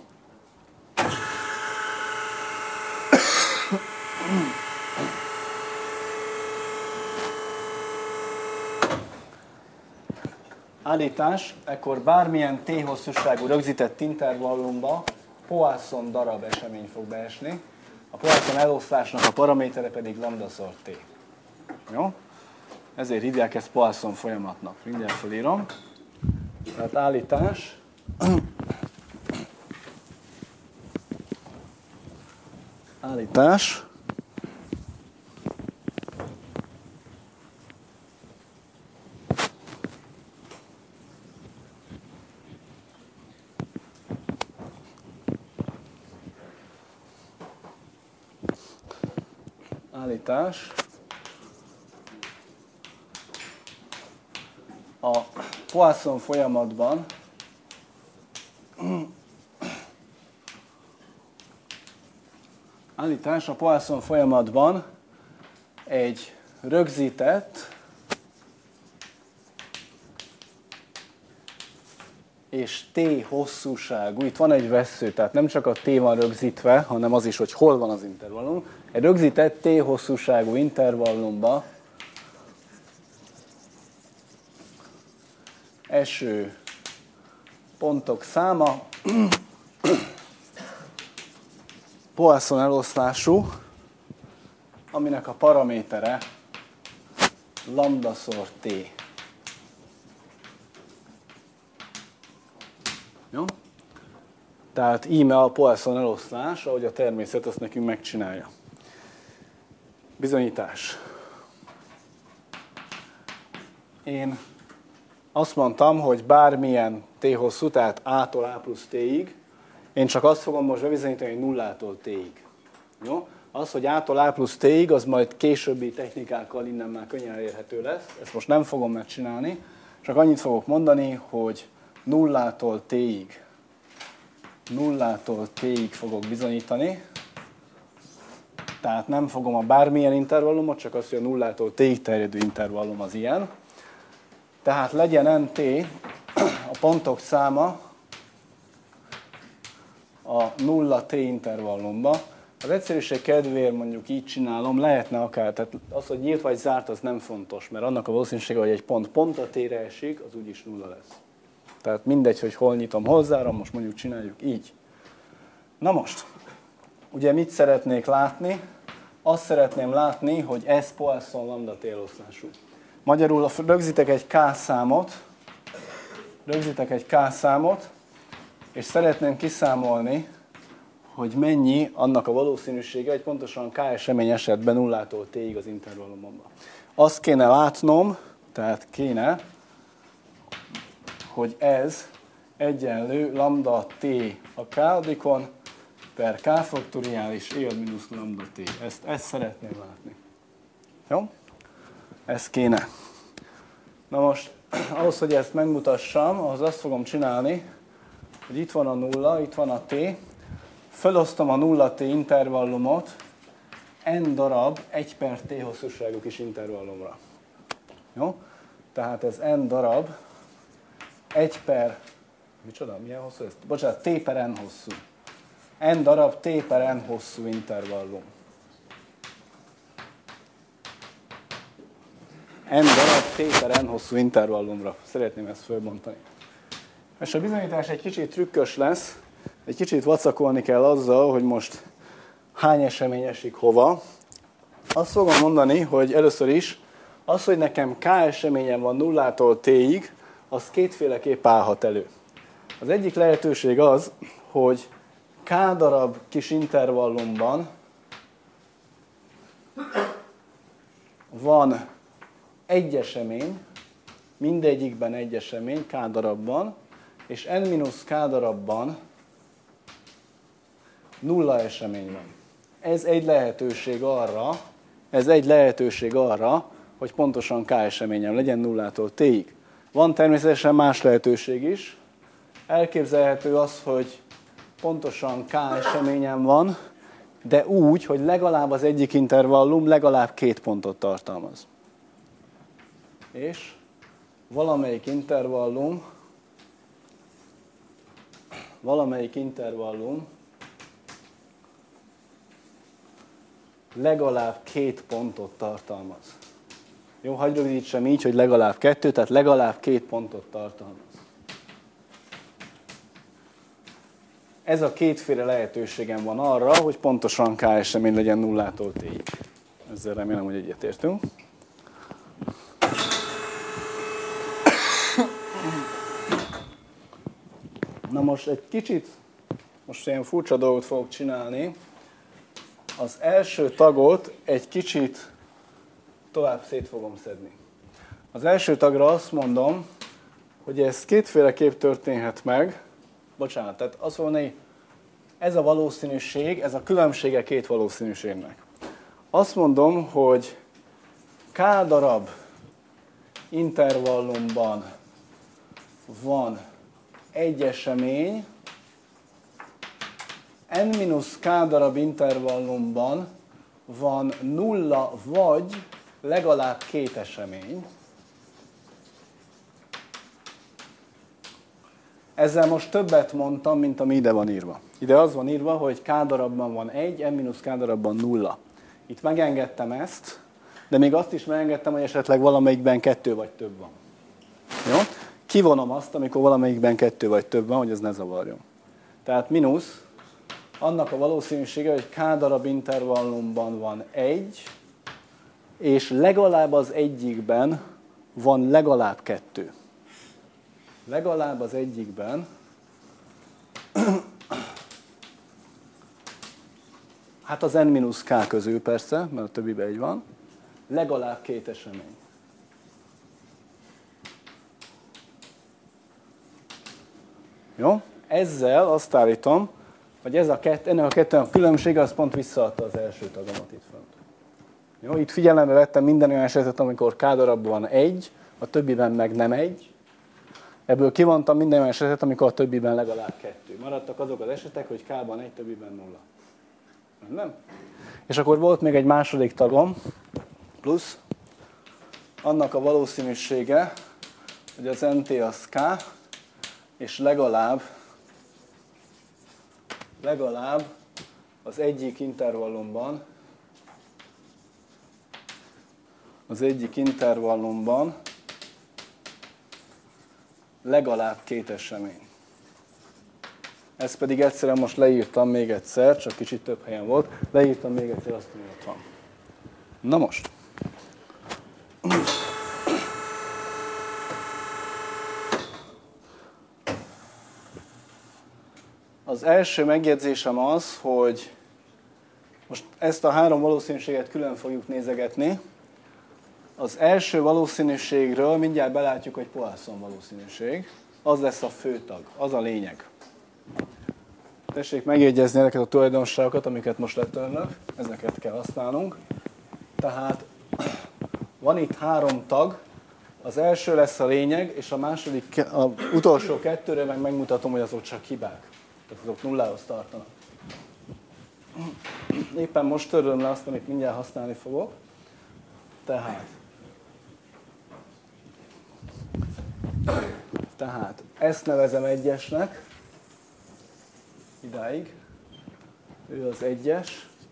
Állítás, ekkor bármilyen t hosszúságú rögzített intervallumba Poisson darab esemény fog beesni. A Poisson eloszlásnak a paramétere pedig lambda-szor t. Jó? Ezért hívják ezt Poisson folyamatnak. Mindjárt felírom. Tehát állítás. Állítás. Állítás. A Poisson folyamatban egy rögzített és t hosszúságú, itt van egy vessző, tehát nem csak a t van rögzítve, hanem az is, hogy hol van az intervallum. Egy rögzített t hosszúságú intervallumba eső pontok száma Poisson eloszlású, aminek a paramétere lambda-szor t. Jó? Tehát íme a Poisson eloszlás, ahogy a természet azt nekünk megcsinálja. Bizonyítás. Én azt mondtam, hogy bármilyen t hosszú, tehát a-tól a plusz t-ig, én csak azt fogom most bebizonyítani, hogy nullától t-ig. Jó? Az, hogy a-tól a plusz t-ig, az majd későbbi technikákkal innen már könnyen elérhető lesz. Ezt most nem fogom megcsinálni, csak annyit fogok mondani, hogy nullától t-ig fogok bizonyítani. Tehát nem fogom a bármilyen intervallumot, csak azt, hogy a nullától t-ig terjedő intervallum az ilyen. Tehát legyen nt a pontok száma a 0 t intervallumba. Az egyszerűség kedvéért mondjuk így csinálom, lehetne akár, tehát az, hogy nyílt vagy zárt, az nem fontos, mert annak a valószínűsége, hogy egy pont a t-re esik, az úgyis nulla lesz. Tehát mindegy, hogy hol nyitom, hol zárom, most mondjuk csináljuk így. Na most, ugye mit szeretnék látni? Azt szeretném látni, hogy ez Poisson lambda t eloszlású. Magyarul rögzítek egy k számot, és szeretném kiszámolni, hogy mennyi annak a valószínűsége, hogy pontosan k esemény esetben nullától t-ig az intervallumomban. Azt kéne látnom, tehát kéne, hogy ez egyenlő lambda t a k-adikon per k faktoriális e ad mínusz lambda t. Ezt szeretném látni. Jó? Ez kéne. Na most, ahhoz, hogy ezt megmutassam, ahhoz azt fogom csinálni, hogy itt van a nulla, itt van a t, felosztom a 0t intervallumot n darab 1 per t hosszúságú kis intervallumra. Jó? Tehát ez n darab 1 per... Micsoda? Milyen hosszú ez? Bocsánat, t per n hosszú. N darab t per n hosszú intervallum. N darab t per n hosszú intervallumra. Szeretném ezt fölbontani. És a bizonyítás egy kicsit trükkös lesz, egy kicsit vacakolni kell azzal, hogy most hány esemény esik hova. Azt fogom mondani, hogy először is az, hogy nekem k eseményem van nullától t-ig, az kétféleképp állhat elő. Az egyik lehetőség az, hogy k darab kis intervallumban van egy esemény, mindegyikben egy esemény, k darabban, és n-k darabban nulla esemény van. Ez egy lehetőség arra, hogy pontosan k eseményem legyen nullától t-ig. Van természetesen más lehetőség is. Elképzelhető az, hogy pontosan k eseményem van, de úgy, hogy legalább az egyik intervallum legalább 2 pontot tartalmaz. És valamelyik intervallum legalább 2 pontot tartalmaz. Jó, hagyj rövidítsem így, hogy legalább 2, tehát legalább 2 pontot tartalmaz. Ez a kétféle lehetőségem van arra, hogy pontosan k esemény legyen nullától t-ig. Ezzel remélem, hogy egyetértünk. Na most egy kicsit, most ilyen furcsa dolgot fogok csinálni. Az első tagot egy kicsit tovább szét fogom szedni. Az első tagra azt mondom, hogy ez kétféleképp történhet meg. Bocsánat, tehát azt mondom, hogy ez a valószínűség, ez a különbsége két valószínűségnek. Azt mondom, hogy k darab intervallumban van egy esemény, n-k darab intervallumban van nulla vagy legalább két esemény. Ezzel most többet mondtam, mint ami ide van írva. Ide az van írva, hogy k darabban van 1, n-k darabban 0. Itt megengedtem ezt, de még azt is megengedtem, hogy esetleg valamelyikben 2 vagy több van. Jó? Kivonom azt, amikor valamelyikben 2 vagy több van, hogy ez ne zavarjon. Tehát mínusz, annak a valószínűsége, hogy k darab intervallumban van 1, és legalább az egyikben van legalább 2. Legalább az egyikben, hát az n-k közül persze, mert a többiben egy van, legalább 2 esemény. Jó? Ezzel azt állítom, hogy ennek a kettőnek a különbsége az pont visszaadta az első tagomat itt fönt. Jó? Itt figyelembe vettem minden olyan esetet, amikor k darabban van 1, a többiben meg nem 1. Ebből kivontam minden olyan esetet, amikor a többiben legalább 2. Maradtak azok az esetek, hogy k-ban 1, többiben 0. Nem? És akkor volt még egy második tagom, plusz annak a valószínűsége, hogy az nt az k, és legalább az egyik intervallumban legalább 2 esemény. Ezt pedig egyszerűen most leírtam még egyszer, csak kicsit több helyen volt, leírtam még egyszer azt, hogy ott van. Na most. Az első megjegyzésem az, hogy most ezt a 3 valószínűséget külön fogjuk nézegetni. Az első valószínűségről mindjárt belátjuk, hogy Poisson valószínűség. Az lesz a főtag, az a lényeg. Tessék megjegyezni ezeket a tulajdonságokat, amiket most letörlök, ezeket kell használnunk. Tehát van itt 3 tag, az első lesz a lényeg, és az utolsó 2-re meg megmutatom, hogy azok csak hibák. Tehát azok nullához tartanak. Éppen most törlöm le azt, amit mindjárt használni fogok. Tehát ezt nevezem 1-esnek, idáig, ő az 1-es.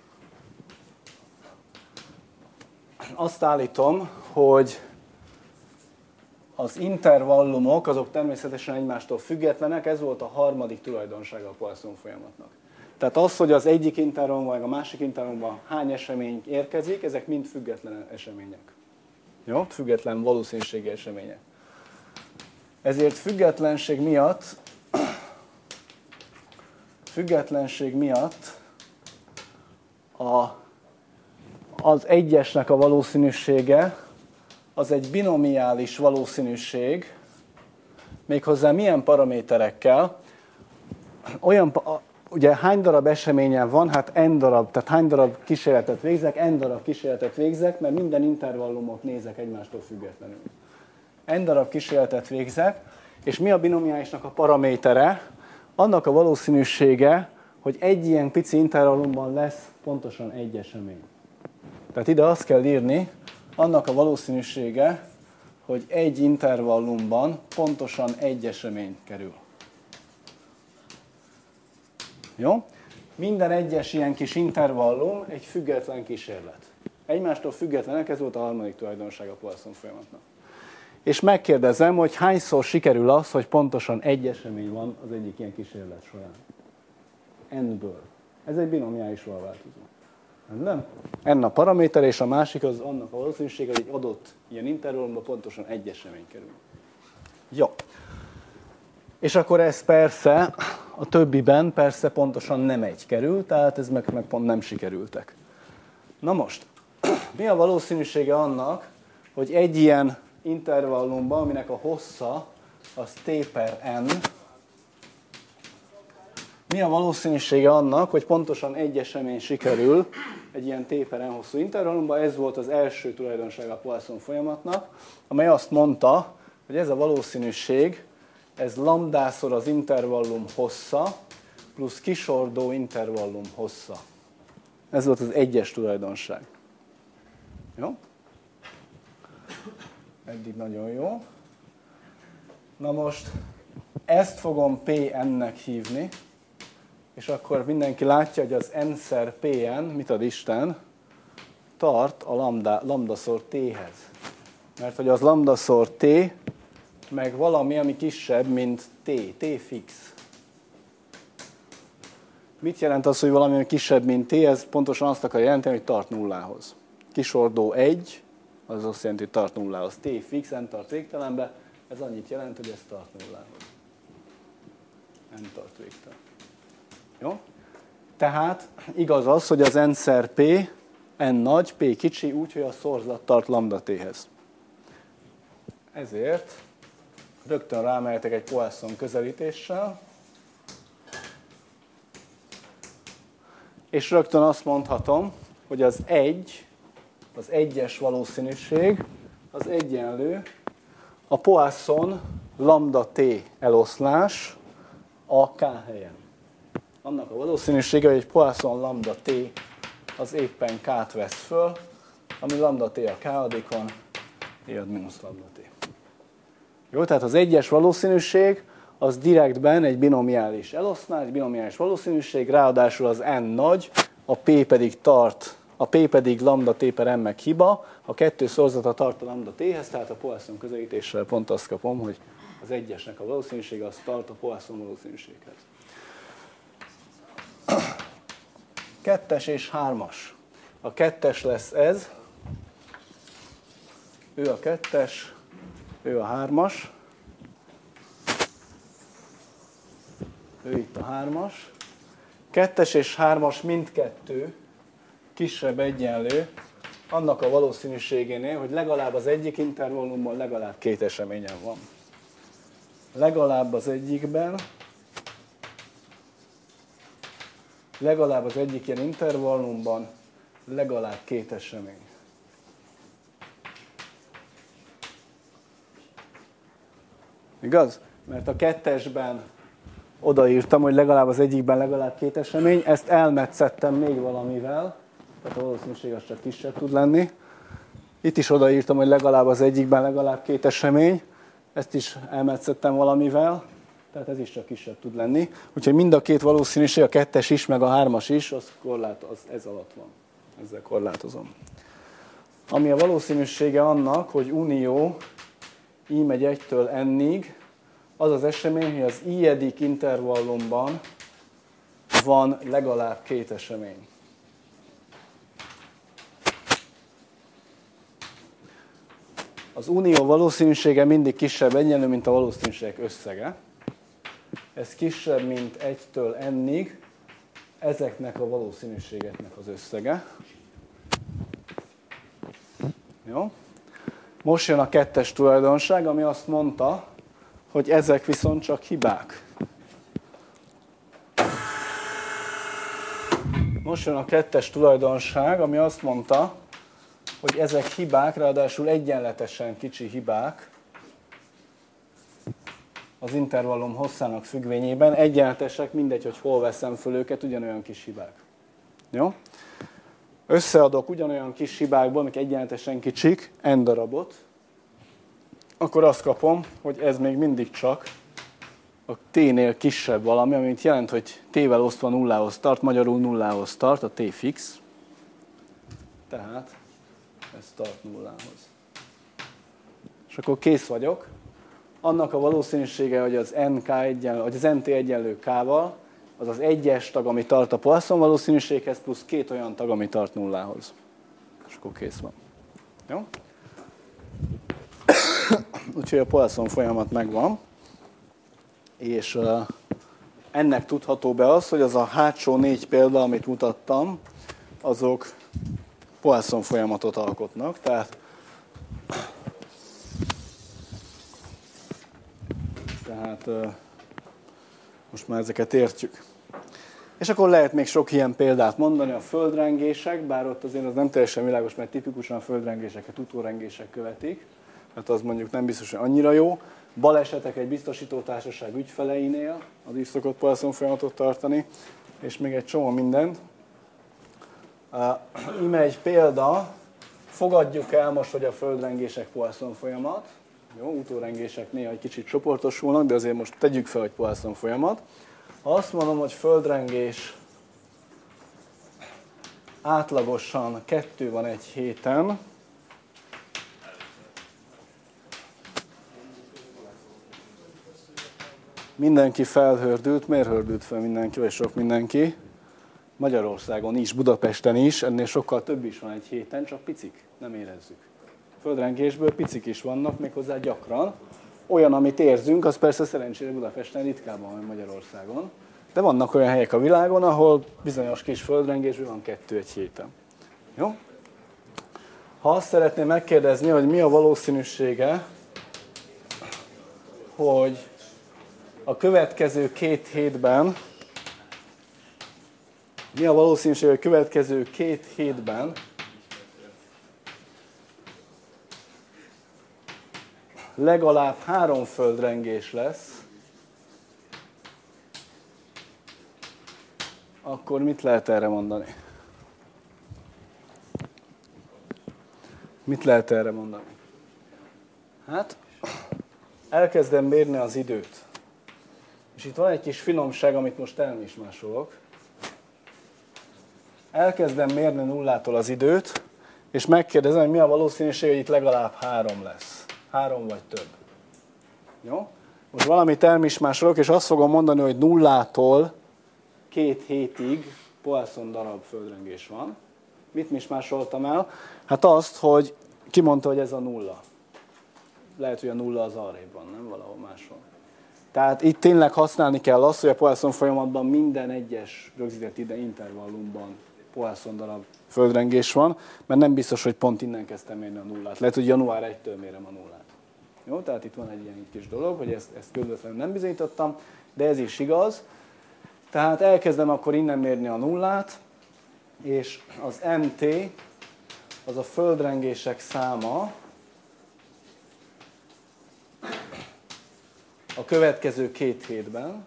Azt állítom, hogy az intervallumok, azok természetesen egymástól függetlenek, ez volt a harmadik tulajdonsága a Poisson folyamatnak. Tehát az, hogy az egyik intervallumban, vagy a másik intervallumban hány esemény érkezik, ezek mind független események. Jó? Független valószínűségi események. Ezért függetlenség miatt az 1-esnek a valószínűsége az egy binomiális valószínűség, méghozzá milyen paraméterekkel, ugye hány darab eseményen van, hát n darab, tehát hány darab kísérletet végzek, mert minden intervallumot nézek egymástól függetlenül. N darab kísérletet végzek, és mi a binomiálisnak a paramétere? Annak a valószínűsége, hogy egy ilyen pici intervallumban lesz pontosan 1 esemény. Tehát ide azt kell írni, annak a valószínűsége, hogy egy intervallumban pontosan 1 esemény kerül. Jó? Minden egyes ilyen kis intervallum egy független kísérlet. Egymástól függetlenek, ez volt a harmadik tulajdonság a Poisson folyamatnak. És megkérdezem, hogy hányszor sikerül az, hogy pontosan 1 esemény van az egyik ilyen kísérlet során. N-ből. Ez egy binomiális alváltozó. Nem? N a paraméter, és a másik az annak a valószínűsége, hogy egy adott ilyen intervallumban pontosan 1 esemény kerül. Jó. És akkor ez persze, a többiben persze pontosan nem 1 kerül, tehát ez meg pont nem sikerültek. Na most, mi a valószínűsége annak, hogy egy ilyen intervallumban, aminek a hossza az t/n, mi a valószínűsége annak, hogy pontosan 1 esemény sikerül egy ilyen t/n hosszú intervallumban? Ez volt az első tulajdonsága a Poisson folyamatnak, amely azt mondta, hogy ez a valószínűség, ez lambdászor az intervallum hossza, plusz kisordó intervallum hossza. Ez volt az 1-es tulajdonság. Jó? Eddig nagyon jó. Na most ezt fogom Pn-nek hívni, és akkor mindenki látja, hogy az n-szer Pn, mit ad Isten, tart a lambda-szor t-hez. Mert hogy az lambda-szor t, meg valami, ami kisebb, mint t fix. Mit jelent az, hogy valami, ami kisebb, mint t? Ez pontosan azt akarja jelenteni, hogy tart nullához. Kisordó 1, az azt jelenti, hogy tart nullához. T fix, n tart végtelenbe, ez annyit jelent, hogy ez tart nullához. N tart végtelen. Jó? Tehát igaz az, hogy az n-szer P, n nagy, P kicsi, úgyhogy a szorzat tart lambda t-hez. Ezért rögtön rámehetek egy Poisson közelítéssel, és rögtön azt mondhatom, hogy az egyes valószínűség, az egyenlő a Poisson lambda t eloszlás a k helyen. Annak a valószínűsége, hogy egy Poisson lambda t az éppen k-t vesz föl, ami lambda t a k-adikon, ad mínusz lambda t. Jó, tehát az egyes valószínűség az direktben egy binomiális eloszlás, binomiális valószínűség, ráadásul az n nagy, a p pedig lambda t per n meg hiba, a kettő szorzata tart a lambda t-hez, tehát a Poisson közelítéssel pont azt kapom, hogy az egyesnek a valószínűsége az tart a Poisson valószínűséghez. 2-es és 3-as. A 2-es lesz ez, ő a 2-es, ő a 3-as, ő itt a 3-as. 2-es és 3-as mindkettő kisebb egyenlő annak a valószínűségénél, hogy legalább az egyik intervallumban legalább 2 eseményen van. Legalább az egyikben, legalább az egyik ilyen intervallumban legalább 2 esemény. Igaz? Mert a 2-esben odaírtam, hogy legalább az egyikben legalább 2 esemény, ezt elmetszettem még valamivel, tehát a valószínűség az csak kisebb tud lenni. Itt is odaírtam, hogy legalább az egyikben legalább 2 esemény, ezt is elmetszettem valamivel, tehát ez is csak kisebb tud lenni. Úgyhogy mind a két valószínűség, a 2-es is, meg a 3-as is, az ez alatt van. Ezzel korlátozom. Ami a valószínűsége annak, hogy unió i megy 1-től n-ig, az az esemény, hogy az i-edik intervallumban van legalább 2 esemény. Az unió valószínűsége mindig kisebb egyenlő, mint a valószínűségek összege. Ez kisebb, mint 1-től n-ig, ezeknek a valószínűségeknek az összege. Jó? Most jön a 2-es tulajdonság, ami azt mondta, hogy ezek viszont csak hibák. Most jön a 2-es tulajdonság, ami azt mondta, hogy ezek hibák, ráadásul egyenletesen kicsi hibák az intervallum hosszának függvényében. Egyenletesek, mindegy, hogy hol veszem föl őket, ugyanolyan kis hibák. Jó? Összeadok ugyanolyan kis hibákból, amik egyenletesen kicsik, n darabot, akkor azt kapom, hogy ez még mindig csak a t-nél kisebb valami, amit jelent, hogy t-vel osztva nullához tart, magyarul nullához tart, a t fix. Tehát ez tart nullához. És akkor kész vagyok. Annak a valószínűsége, hogy az nt egyenlő k-val, az az egyes tag, ami tart a Poisson valószínűséghez, plusz 2 olyan tag, ami tart nullához. És akkor kész van. Jó? Úgyhogy a Poisson folyamat megvan. És ennek tudható be az, hogy az a hátsó 4 példa, amit mutattam, azok Poisson folyamatot alkotnak. Tehát most már ezeket értjük. És akkor lehet még sok ilyen példát mondani, a földrengések, bár ott azért az nem teljesen világos, mert tipikusan a földrengéseket utórengések követik, mert az mondjuk nem biztos, hogy annyira jó. Balesetek egy biztosítótársaság ügyfeleinél, az is szokott Poisson folyamatot tartani, és még egy csomó minden. Íme egy példa, Fogadjuk el most, hogy a földrengések Poisson folyamat. Jó, utórengések néha egy kicsit csoportosulnak, de azért most tegyük fel, hogy Poisson folyamat. Ha azt mondom, hogy földrengés átlagosan 2 van egy héten, mindenki felhördült. Miért hördült fel mindenki, vagy sok mindenki? Magyarországon is, Budapesten is, ennél sokkal több is van egy héten, csak picik, nem érezzük. Földrengésből picik is vannak, méghozzá gyakran. Olyan, amit érzünk, az persze szerencsére Budapesten ritkábban van Magyarországon. De vannak olyan helyek a világon, ahol bizonyos kis földrengésből van 2 egy héten. Jó? Ha azt szeretném megkérdezni, hogy mi a valószínűsége, hogy a következő 2 hétben, legalább 3 földrengés lesz, akkor mit lehet erre mondani? Mit lehet erre mondani? Hát, elkezdem mérni az időt. És itt van egy kis finomság, amit most el is másolok. Elkezdem mérni nullától az időt, és megkérdezem, hogy mi a valószínűség, hogy itt legalább 3 lesz. 3 vagy több. Jó? Most valamit elmismásolok, és azt fogom mondani, hogy nullától 2 hétig Poisson darab földrengés van. Mit mismásoltam el? Hát azt, hogy ki mondta, hogy ez a nulla. Lehet, hogy a nulla az arrébb van, nem valahol máshol. Tehát itt tényleg használni kell azt, hogy a Poisson folyamatban minden egyes rögzített intervallumban Poisson darab földrengés van, mert nem biztos, hogy pont innen kezdtem mérni a nullát. Lehet, hogy január 1-től mérem a nullát. Jó, tehát itt van egy ilyen kis dolog, hogy ezt közvetlenül nem bizonyítottam, de ez is igaz. Tehát elkezdem akkor innen mérni a nullát, és az MT, az a földrengések száma a következő 2 hétben.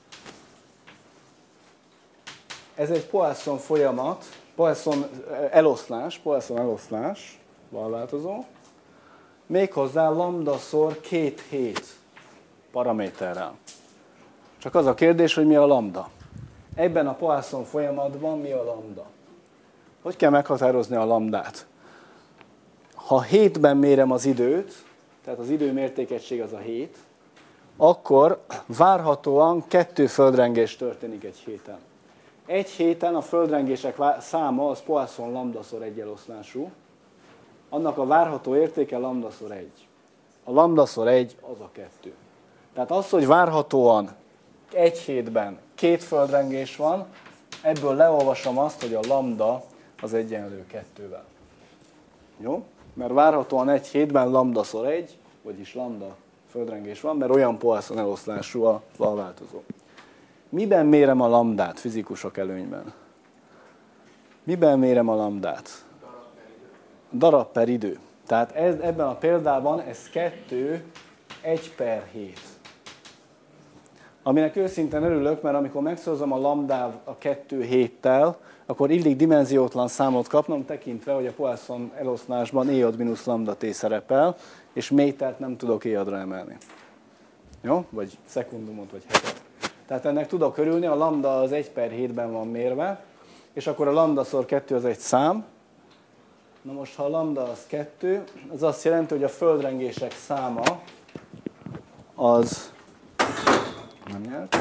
Ez egy Poisson folyamat, Poisson eloszlás, változó, méghozzá lambda-szor 2 hét paraméterrel. Csak az a kérdés, hogy mi a lambda. Ebben a Poisson folyamatban mi a lambda? Hogy kell meghatározni a lambdát? Ha hétben mérem az időt, tehát az idő mértékegység az a 7, akkor várhatóan 2 földrengés történik egy héten. Egy héten a földrengések száma az Poisson lambda-szor 1 eloszlású, annak a várható értéke lambda-szor 1. A lambda-szor 1 az a 2. Tehát az, hogy várhatóan egy hétben 2 földrengés van, ebből leolvasom azt, hogy a lambda az egyenlő 2-vel. Jó? Mert várhatóan egy hétben lambda-szor 1, vagyis lambda földrengés van, mert olyan Poisson eloszlású a változó. Miben mérem a lambdát fizikusok előnyben? Miben mérem a lambdát? Darab per idő. Tehát ebben a példában ez 2 1/7. Aminek őszintén örülök, mert amikor megszorzom a lambdát a 2 héttel, akkor illik dimenziótlan számot kapnom, tekintve, hogy a Poisson eloszlásban e-ad mínusz lambda t szerepel, és métert nem tudok e-adra emelni. Jó? Vagy szekundumot, vagy hetet. Tehát ennek tudok örülni, a lambda az 1/7-ben van mérve, és akkor a lambda-szor 2 az egy szám. Na most, ha a lambda az 2, az azt jelenti, hogy a földrengések száma az... Nem nyert.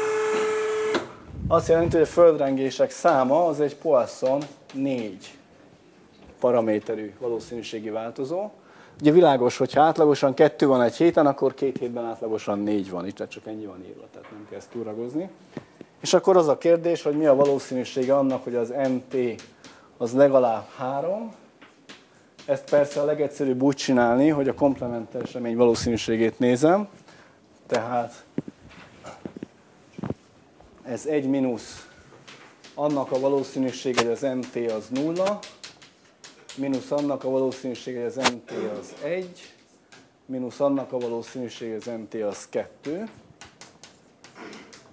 Azt jelenti, hogy a földrengések száma az egy Poisson 4 paraméterű valószínűségi változó. Ugye világos, hogyha átlagosan 2 van egy héten, akkor 2 hétben átlagosan 4 van. Itt csak ennyi van írva, tehát nem kell ezt túragozni. És akkor az a kérdés, hogy mi a valószínűsége annak, hogy az MT az legalább 3. Ezt persze a legegyszerűbb úgy csinálni, hogy a komplementer esemény valószínűségét nézem. Tehát ez 1 mínusz annak a valószínűsége, hogy az MT az 0, mínusz annak a valószínűsége, hogy az MT az 1, mínusz annak a valószínűsége, hogy az MT az 2.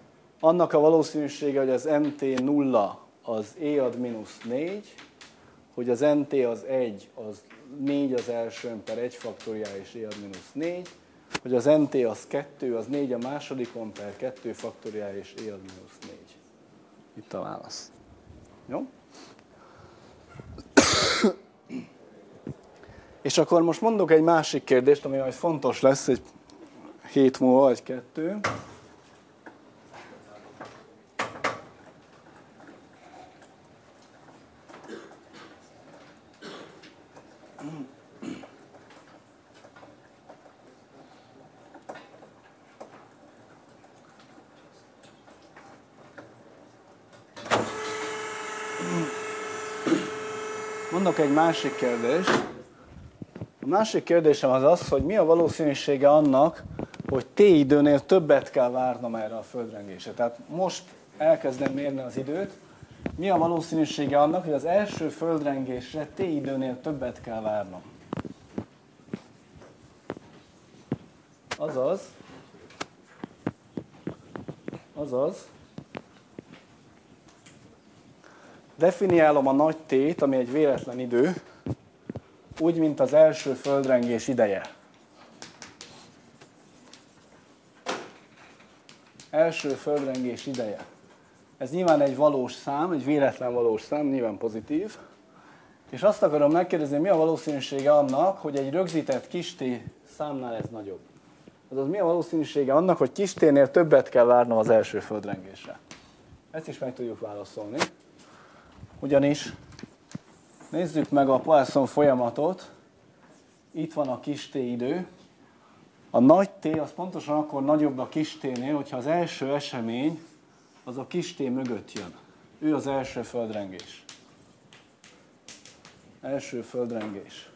Annak a valószínűsége, hogy az MT 0 az e-ad mínusz 4, hogy az nt az 1, az 4 az elsőn per 1 faktoriális e ad mínusz 4, hogy az nt az 2, az 4 a másodikon per 2 faktoriális e ad mínusz 4. Itt a válasz. Jó? És akkor most mondok egy másik kérdést, ami majd fontos lesz egy hét múlva, vagy 2. Mondok egy másik kérdést. A másik kérdésem az az, hogy mi a valószínűsége annak, hogy t időnél többet kell várnom erre a földrengésre. Tehát most elkezdem mérni az időt. Mi a valószínűsége annak, hogy az első földrengésre t időnél többet kell várnom? Azaz, definiálom a nagy t-t, ami egy véletlen idő, úgy, mint az első földrengés ideje. Első földrengés ideje. Ez nyilván egy valós szám, egy véletlen valós szám, nyilván pozitív. És azt akarom megkérdezni, mi a valószínűsége annak, hogy egy rögzített kis t számnál ez nagyobb. Azaz mi a valószínűsége annak, hogy kis t-nél többet kell várnom az első földrengésre. Ezt is meg tudjuk válaszolni. Ugyanis nézzük meg a Poisson folyamatot. Itt van a kis t idő. A nagy t az pontosan akkor nagyobb a kis t-nél, hogyha az első esemény az a kis t mögött jön. Ő az első földrengés. Első földrengés.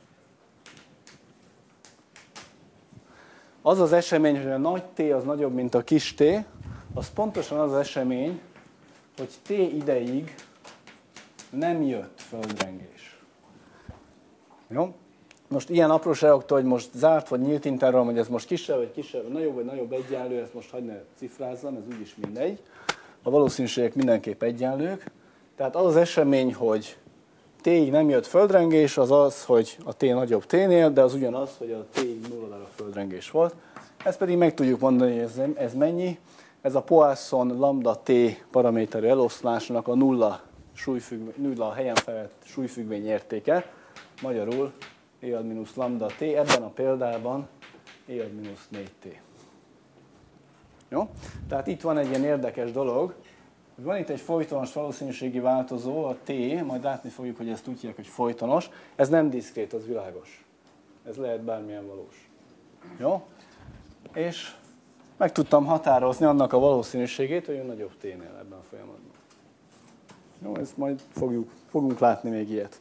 Az az esemény, hogy a nagy t az nagyobb, mint a kis t, az pontosan az esemény, hogy t ideig nem jött földrengés. Jó? Most ilyen apróságoktól, hogy most zárt vagy nyílt intervallum, hogy ez most kisebb vagy nagyobb egyenlő, ezt most hagyd ne cifrázzam, ez úgyis mindegy. A valószínűségek mindenképp egyenlők. Tehát az az esemény, hogy t-ig nem jött földrengés, az az, hogy a t nagyobb t-nél, de az ugyanaz, hogy a t-ig 0 darab földrengés volt. Ezt pedig meg tudjuk mondani, hogy ez mennyi. Ez a Poisson lambda t paraméterű eloszlásnak a nulla helyen felett súlyfüggvény értéke. Magyarul e ad mínusz lambda t, ebben a példában e ad mínusz 4t. Jó? Tehát itt van egy ilyen érdekes dolog, hogy van itt egy folytonos valószínűségi változó, a t, majd látni fogjuk, hogy ezt úgy hívják, hogy folytonos. Ez nem diszkrét, az világos. Ez lehet bármilyen valós. Jó? És meg tudtam határozni annak a valószínűségét, hogy nagyobb t-nél ebben a folyamatban. Jó, ezt majd fogunk látni még ilyet.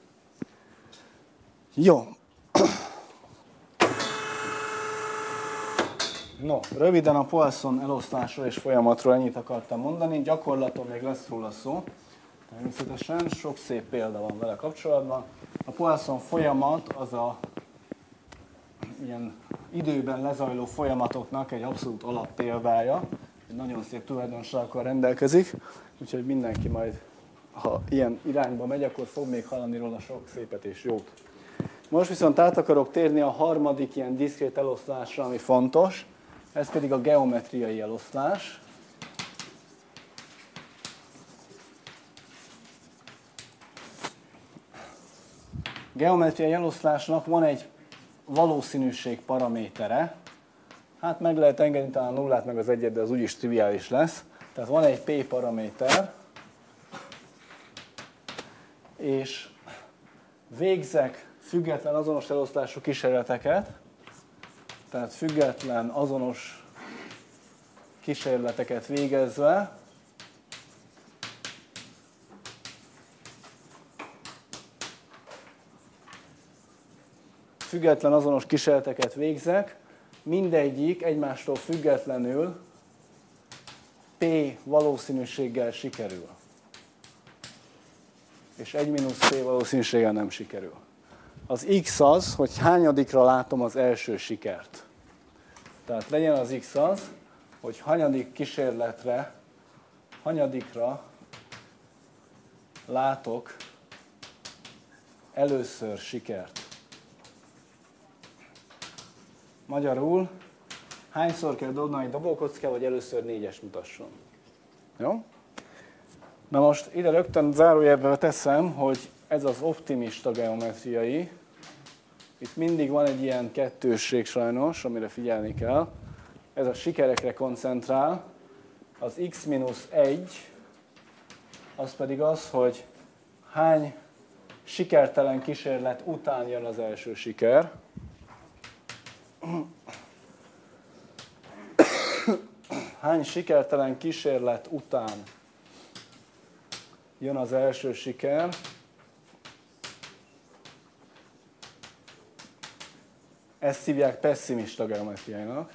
Jó. No, röviden a Poisson eloszlásról és folyamatról ennyit akartam mondani. Gyakorlaton még lesz róla szó. Természetesen sok szép példa van vele kapcsolatban. A Poisson folyamat az a ilyen időben lezajló folyamatoknak egy abszolút alappéldája. Egy nagyon szép tulajdonságokkal rendelkezik, úgyhogy mindenki majd, ha ilyen irányba megy, akkor fog még hallani róla sok szépet és jót. Most viszont át akarok térni a harmadik ilyen diszkrét eloszlásra, ami fontos. Ez pedig a geometriai eloszlás. Geometriai eloszlásnak van egy valószínűség paramétere. Hát meg lehet engedni talán a nullát meg az egyet, de az úgyis triviális lesz. Tehát van egy P paraméter, és végzek független azonos eloszlású kísérleteket, tehát független azonos kísérleteket végezve végzek, mindegyik egymástól függetlenül P valószínűséggel sikerül. És 1 mínusz P valószínűséggel nem sikerül. Az X az, hogy hányadikra látom az első sikert. Tehát legyen az X az, hogy hanyadik kísérletre, hanyadikra látok először sikert. Magyarul, hányszor kell dobni egy dobókockával, hogy először 4-es mutasson. Jó? Na most ide rögtön zárójelbe teszem, hogy ez az optimista geometriai. Itt mindig van egy ilyen kettősség sajnos, amire figyelni kell. Ez a sikerekre koncentrál. Az x-1, az pedig az, hogy hány sikertelen kísérlet után jön az első siker. Hány sikertelen kísérlet után jön az első siker. Ezt hívják pesszimista geometriának.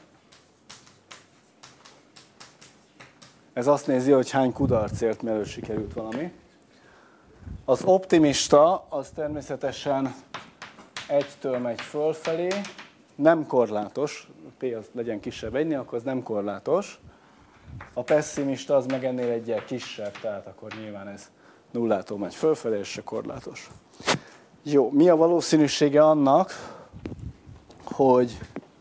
Ez azt nézi, hogy hány kudarcért mielőtt sikerült valami. Az optimista az természetesen 1-től megy fölfelé, nem korlátos, P az legyen kisebb 1-nél, akkor az nem korlátos. A pesszimista az meg ennél egyel kisebb, tehát akkor nyilván ez 0-tól megy fölfelé, és se korlátos. Jó, mi a valószínűsége annak, hogy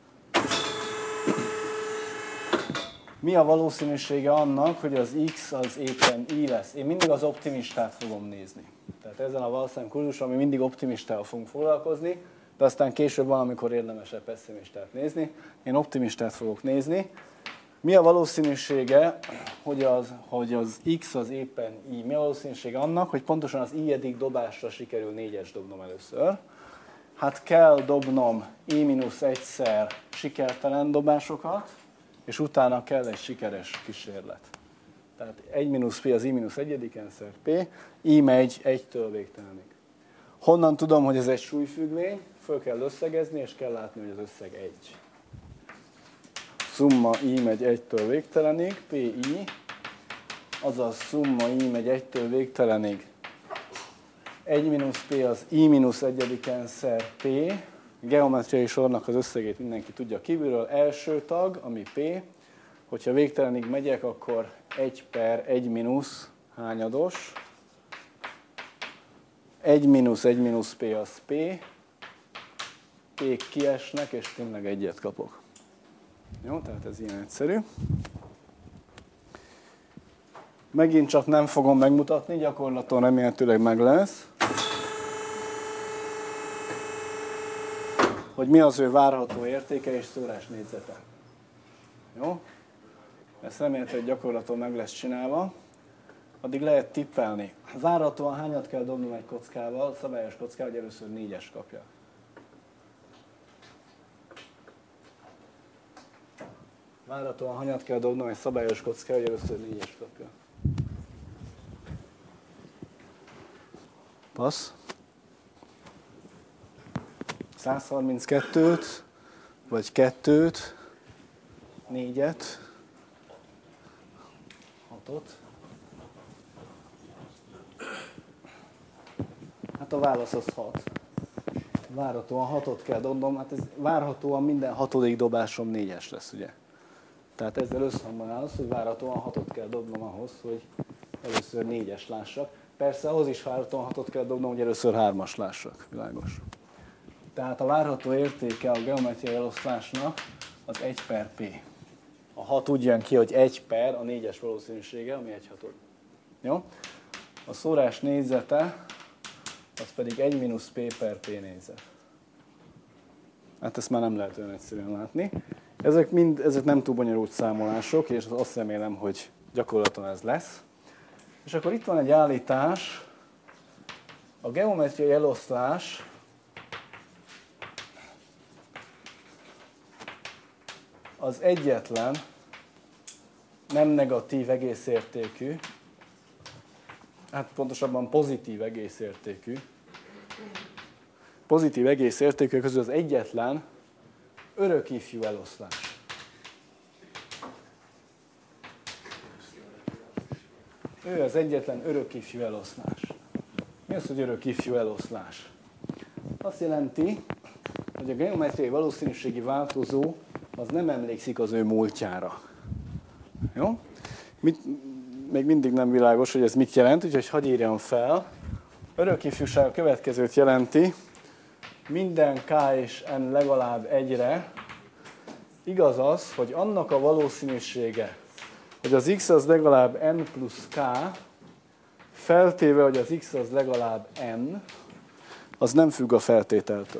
az x az éppen y lesz? Én mindig az optimistát fogom nézni. Tehát ezen a valószínűleg kurzuson mi mindig optimistával fogunk foglalkozni, de aztán később valamikor érdemesebb pessimistát nézni. Én optimistát fogok nézni. Mi a valószínűsége, hogy az x az éppen y? Mi a valószínűsége annak, hogy pontosan az y-edik dobásra sikerül 4-es dobnom először? Hát kell dobnom i-1-szer sikertelen dobásokat, és utána kell egy sikeres kísérlet. Tehát 1-p az i-1-szer p, i megy 1-től végtelenig. Honnan tudom, hogy ez egy súlyfüggvény? Föl kell összegezni, és kell látni, hogy az összeg 1. Szumma i megy 1-től végtelenig, pi, azaz szumma i megy 1-től végtelenig. 1-p az i-1-szer p, geometriai sornak az összegét mindenki tudja kívülről. Első tag, ami p, hogyha végtelenig megyek, akkor 1/1- hányados. 1-1-p az p, p kiesnek, és tényleg egyet kapok. Jó, tehát ez ilyen egyszerű. Megint csak nem fogom megmutatni, gyakorlaton remélhetőleg meg lesz, hogy mi az ő várható értéke és szórás négyzete. Jó? Ezt remélhetőleg gyakorlaton meg lesz csinálva. Addig lehet tippelni. Várhatóan hányat kell dobnom egy kockával, szabályos kockával, hogy először 4-es kapja. Várhatóan hányat kell dobnom egy szabályos kockával, hogy először 4-es kapja. Passz. 132-t, vagy 2-t, 4-et, 6-ot. Hát a válasz az 6. Várhatóan 6-ot kell dobnom, hát ez várhatóan minden 6. dobásom 4-es lesz, ugye? Tehát ezzel összhangban áll az, hogy várhatóan 6-ot kell dobnom ahhoz, hogy először 4-es lássak. Persze ahhoz is várhatóan 6-ot kell dobnom, hogy először 3-as lássak, világos. Tehát a várható értéke a geometriai eloszlásnak az 1/p. A 6 úgy jön ki, hogy 1 a 4-es valószínűsége, ami 1/6. Jó? A szórás négyzete az pedig 1-p/p négyzet. Hát ezt már nem lehet olyan egyszerűen látni. Ezek nem túl bonyolult számolások, és azt remélem, hogy gyakorlaton ez lesz. És akkor itt van egy állítás. A geometriai eloszlás az egyetlen nem negatív egészértékű, hát pontosabban pozitív egészértékű közül az egyetlen örökifjú eloszlás. Ő az egyetlen örökifjú eloszlás. Mi az, hogy örökifjú eloszlás? Azt jelenti, hogy a geometriai valószínűségi változó az nem emlékszik az ő múltjára. Jó? Még mindig nem világos, hogy ez mit jelent, úgyhogy hadd írjam fel. Örök ifjúság a következőt jelenti. Minden k és n legalább egyre. Igaz az, hogy annak a valószínűsége, hogy az x az legalább n plusz k, feltéve, hogy az x az legalább n, az nem függ a feltételtől.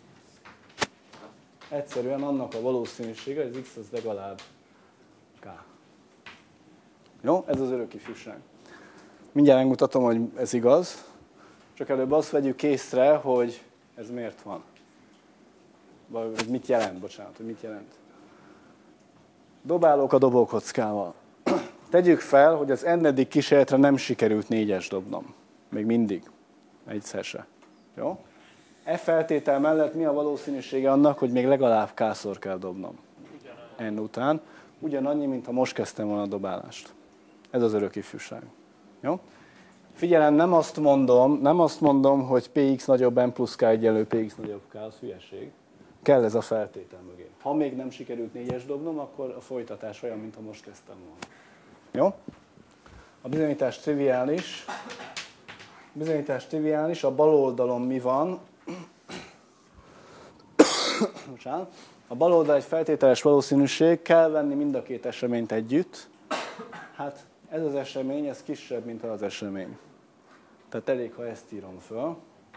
Egyszerűen annak a valószínűsége, hogy az x az legalább k. Jó? Ez az örök ifjúság. Mindjárt megmutatom, hogy ez igaz. Csak előbb azt vegyük észre, hogy ez miért van. Vagy mit jelent, bocsánat, hogy mit jelent. Dobálok a dobókockával. Tegyük fel, hogy az n-edik kísérletre nem sikerült 4-es dobnom. Még mindig. Egyszer se. Jó? E feltétel mellett mi a valószínűsége annak, hogy még legalább k-szor kell dobnom? N után. Ugyanannyi, mint ha most kezdtem volna a dobálást. Ez az örök ifjúság. Jó? Figyelem, nem azt mondom, hogy px nagyobb n plusz k egyenlő px nagyobb k, az hülyeség. Kell ez a feltétel mögé. Ha még nem sikerült 4-es dobnom, akkor a folytatás olyan, mint ha most kezdtem volna. Jó? A bizonyítás triviális. A bal oldalon mi van? A bal oldal egy feltételes valószínűség, kell venni mind a két eseményt együtt. Hát ez az esemény, ez kisebb, mint az esemény. Tehát elég, ha ezt írom föl.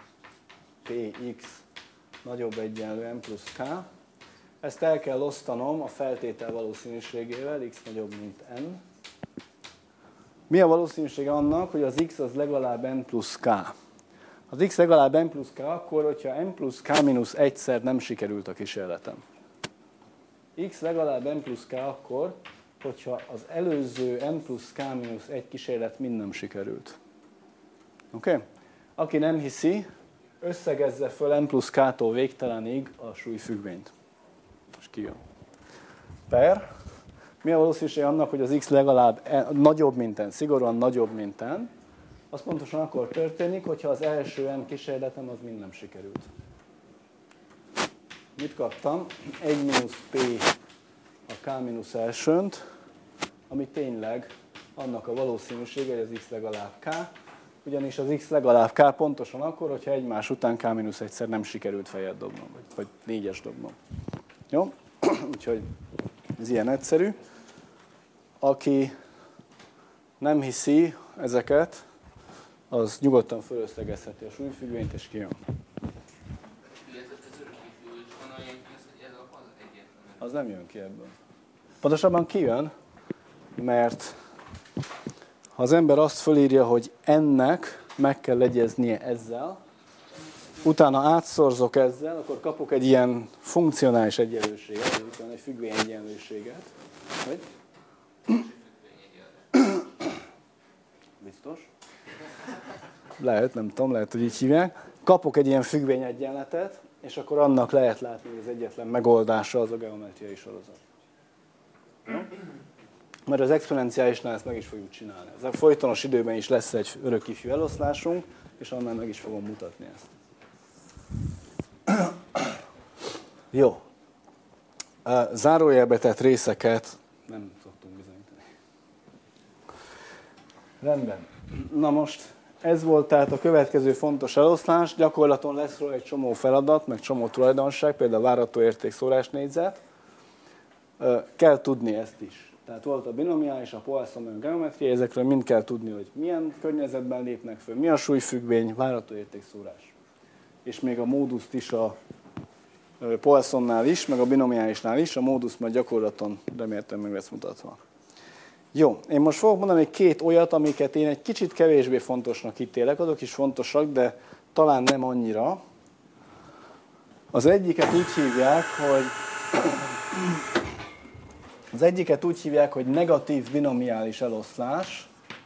Px nagyobb egyenlő n plusz k. Ezt el kell osztanom a feltétel valószínűségével, x nagyobb, mint n. Mi a valószínűsége annak, hogy az x az legalább n plusz k? Az x legalább n plusz k akkor, hogyha n plusz k mínusz egyszer nem sikerült a kísérletem. X legalább n plusz k akkor, hogyha az előző n plusz k mínusz egy kísérlet mind nem sikerült. Oké? Aki nem hiszi, összegezze föl n plusz k-tól végtelenig a súlyfüggvényt. És kijön. Per. Mi a valószínűség annak, hogy az x legalább nagyobb, mint n, szigorúan nagyobb, mint n? Az pontosan akkor történik, hogyha az első n kísérletem az mind nem sikerült. Mit kaptam? 1 mínusz p a k mínusz elsőnt, ami tényleg annak a valószínűsége, hogy az x legalább k, ugyanis az x legalább k pontosan akkor, hogyha egymás után k mínusz egyszer nem sikerült fejet dobnom, vagy 4-es dobnom. Jó? Úgyhogy ez ilyen egyszerű. Aki nem hiszi ezeket, az nyugodtan fölösszegezheti a súlyfüggvényt, és kijön. Az nem jön ki ebből. Pontosabban kijön, mert ha az ember azt fölírja, hogy ennek meg kell legyeznie ezzel, utána átszorzok ezzel, akkor kapok egy ilyen funkcionális egyenlőséget, egy függvény egyenlőséget. Hogy? Biztos? Lehet, nem tudom, lehet, hogy így hívják. Kapok egy ilyen függvényegyenletet, és akkor annak lehet látni, hogy az egyetlen megoldása az a geometriai sorozat. Mert az exponenciálisnál ezt meg is fogjuk csinálni. Ez a folytonos időben is lesz egy örök ifjú eloszlásunk, és annál meg is fogom mutatni ezt. Jó. Zárójelbe tett részeket nem szoktunk bizonyítani. Rendben. Na most ez volt tehát a következő fontos eloszlás. Gyakorlaton lesz róla egy csomó feladat, meg csomó tulajdonság, például a várható érték szórásnégyzet. Kell tudni ezt is. Tehát volt a binomiális, a Poisson, a geometria, ezekről mind kell tudni, hogy milyen környezetben lépnek föl, mi a súlyfüggvény, várható értékszórás. És még a móduszt is a Poissonnál is, meg a binomiálisnál is, a módusz majd gyakorlaton remélhetően meg lesz mutatva. Jó, én most fogok mondani két olyat, amiket én egy kicsit kevésbé fontosnak ítélek, azok is fontosak, de talán nem annyira. Az egyiket úgy hívják, hogy negatív binomiális eloszlás.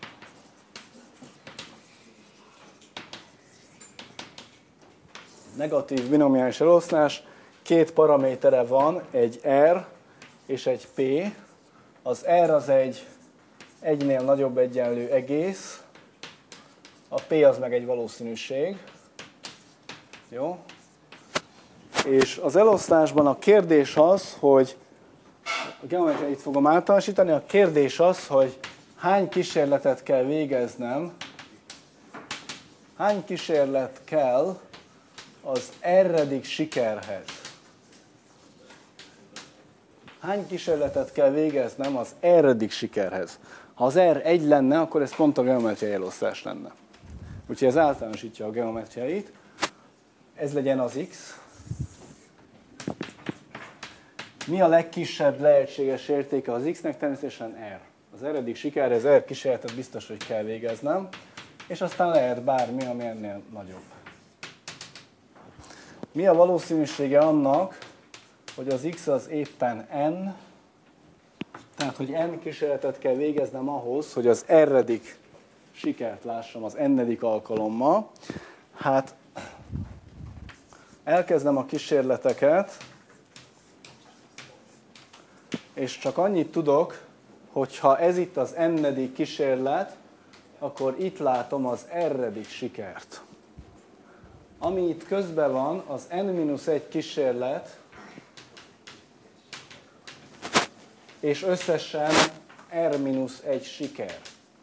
Negatív binomiális eloszlás. Két paramétere van, egy R és egy P. Az R az egy egynél nagyobb egyenlő egész, a P az meg egy valószínűség. Jó? És az elosztásban a kérdés az, hogy a geometriát itt fogom általánosítani, a kérdés az, hogy hány kísérletet kell végeznem Hány kísérlet kell az r-edik sikerhez? Hány kísérletet kell végeznem az r-edik sikerhez? Ha az r 1 lenne, akkor ez pont a geometriai elosztás lenne. Úgyhogy ez általánosítja a geometriait. Ez legyen az x. Mi a legkisebb lehetséges értéke az x-nek? Természetesen r. Az r-edik sikerhez r kísérletet biztos, hogy kell végeznem, és aztán lehet bármi, ami ennél nagyobb. Mi a valószínűsége annak, hogy az x az éppen n, tehát hogy n kísérletet kell végeznem ahhoz, hogy az r-edik sikert lássam az n-edik alkalommal? Hát elkezdem a kísérleteket, és csak annyit tudok, hogy ha ez itt az n-edik kísérlet, akkor itt látom az r-edik sikert. Ami itt közben van, az n-1 kísérlet, és összesen r-1 siker.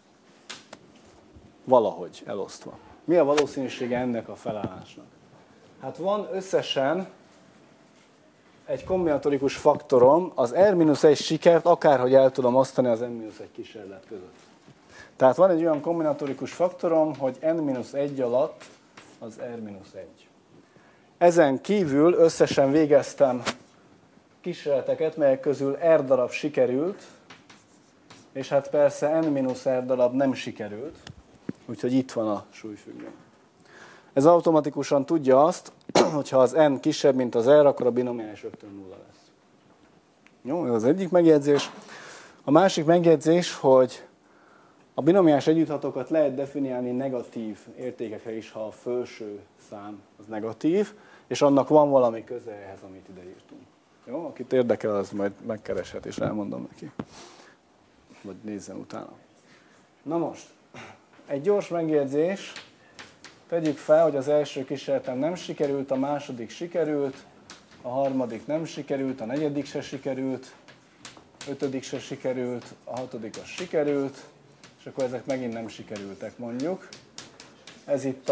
Valahogy elosztva. Mi a valószínűsége ennek a felállásnak? Hát van összesen egy kombinatorikus faktorom, az r-1 sikert akárhogy el tudom osztani az n-1 kísérlet között. Tehát van egy olyan kombinatorikus faktorom, hogy n-1 alatt az r-1. Ezen kívül összesen végeztem kísérleteket, melyek közül r darab sikerült, és hát persze n-r darab nem sikerült, úgyhogy itt van a súlyfüggvény. Ez automatikusan tudja azt, hogyha az n kisebb, mint az r, akkor a binomiális rögtön nulla lesz. Jó, ez az egyik megjegyzés. A másik megjegyzés, hogy a binomiális együtthatókat lehet definiálni negatív értékekre is, ha a felső szám az negatív, és annak van valami köze ehhez, amit ide írtunk. Jó, akit érdekel, az majd megkereshet, és elmondom neki. Vagy nézzen utána. Na most, egy gyors megjegyzés. Tegyük fel, hogy az első kísérletem nem sikerült, a második sikerült, a harmadik nem sikerült, a negyedik se sikerült, ötödik se sikerült, a hatodik az sikerült, és akkor ezek megint nem sikerültek, mondjuk. Ez itt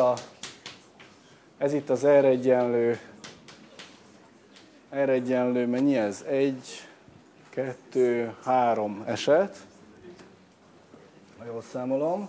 az R egyenlő, mennyi ez? 1, 2, 3 eset, ha jól számolom.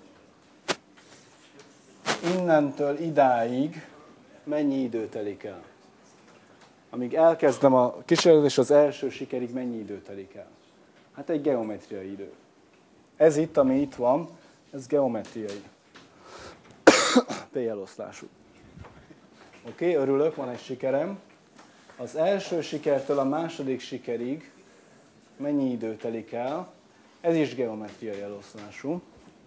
Innentől idáig mennyi idő telik el? Amíg elkezdem a kísérletet, és az első sikerig mennyi idő telik el? Hát egy geometriai idő. Ez itt, ami itt van, ez geometriai. P-eloszlású. Oké, örülök, van egy sikerem. Az első sikertől a második sikerig mennyi idő telik el? Ez is geometriai eloszlású.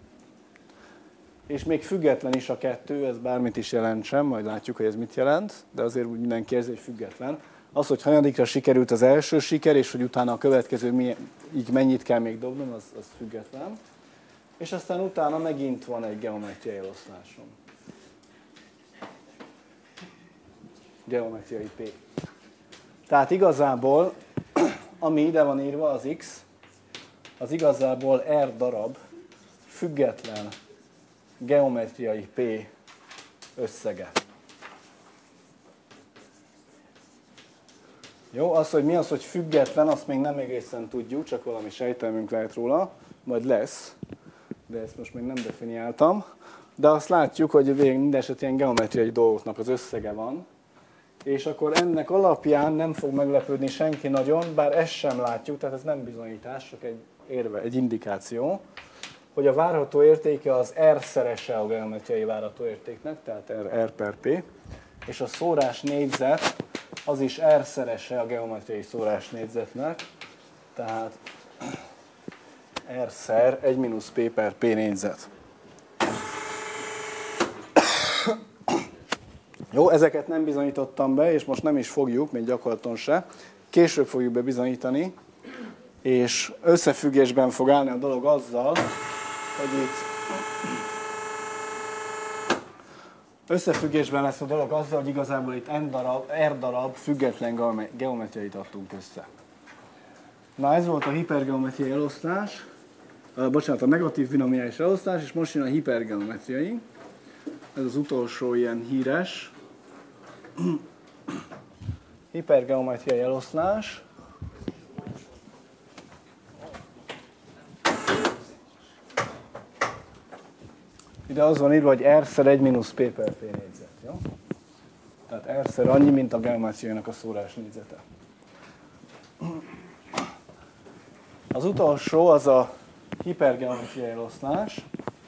És még független is a kettő, ez bármit is jelentsen, majd látjuk, hogy ez mit jelent, de azért úgy mindenki érzi, hogy független. Az, hogy hanyadikra sikerült az első siker, és hogy utána a következő így mennyit kell még dobnom, az független. És aztán utána megint van egy geometriai eloszlásom. Geometriai P. Tehát igazából, ami ide van írva, az X, az igazából R darab független geometriai P összege. Jó, az, hogy mi az, hogy független, azt még nem egészen tudjuk, csak valami sejtelmünk lehet róla, majd lesz, de ezt most még nem definiáltam. De azt látjuk, hogy végig minden eset ilyen geometriai dolgoknak az összege van, és akkor ennek alapján nem fog meglepődni senki nagyon, bár ezt sem látjuk, tehát ez nem bizonyítás, csak egy érve, egy indikáció, hogy a várható értéke az R-szerese a geometriai várható értéknek, tehát R per P, és a szórás négyzet az is R-szerese a geometriai szórás négyzetnek, tehát R-szer 1 mínusz P per P négyzet. Jó, ezeket nem bizonyítottam be, és most nem is fogjuk, még gyakorlaton se. Később fogjuk bebizonyítani, és összefüggésben fog állni a dolog azzal, hogy itt összefüggésben lesz a dolog azzal, hogy igazából itt R darab független geometriait adtunk össze. Na, ez volt a hipergeometriai elosztás, a negatív binomiális elosztás, és most jön a hipergeometriai. ez az utolsó ilyen híres hipergeometriai eloszlás. Ide az van írva, hogy R-szer 1 mínusz P per P négyzet. Jó? Tehát R-szer annyi, mint a geometriának a szórás négyzete. Az utolsó az a hipergeometriai eloszlás.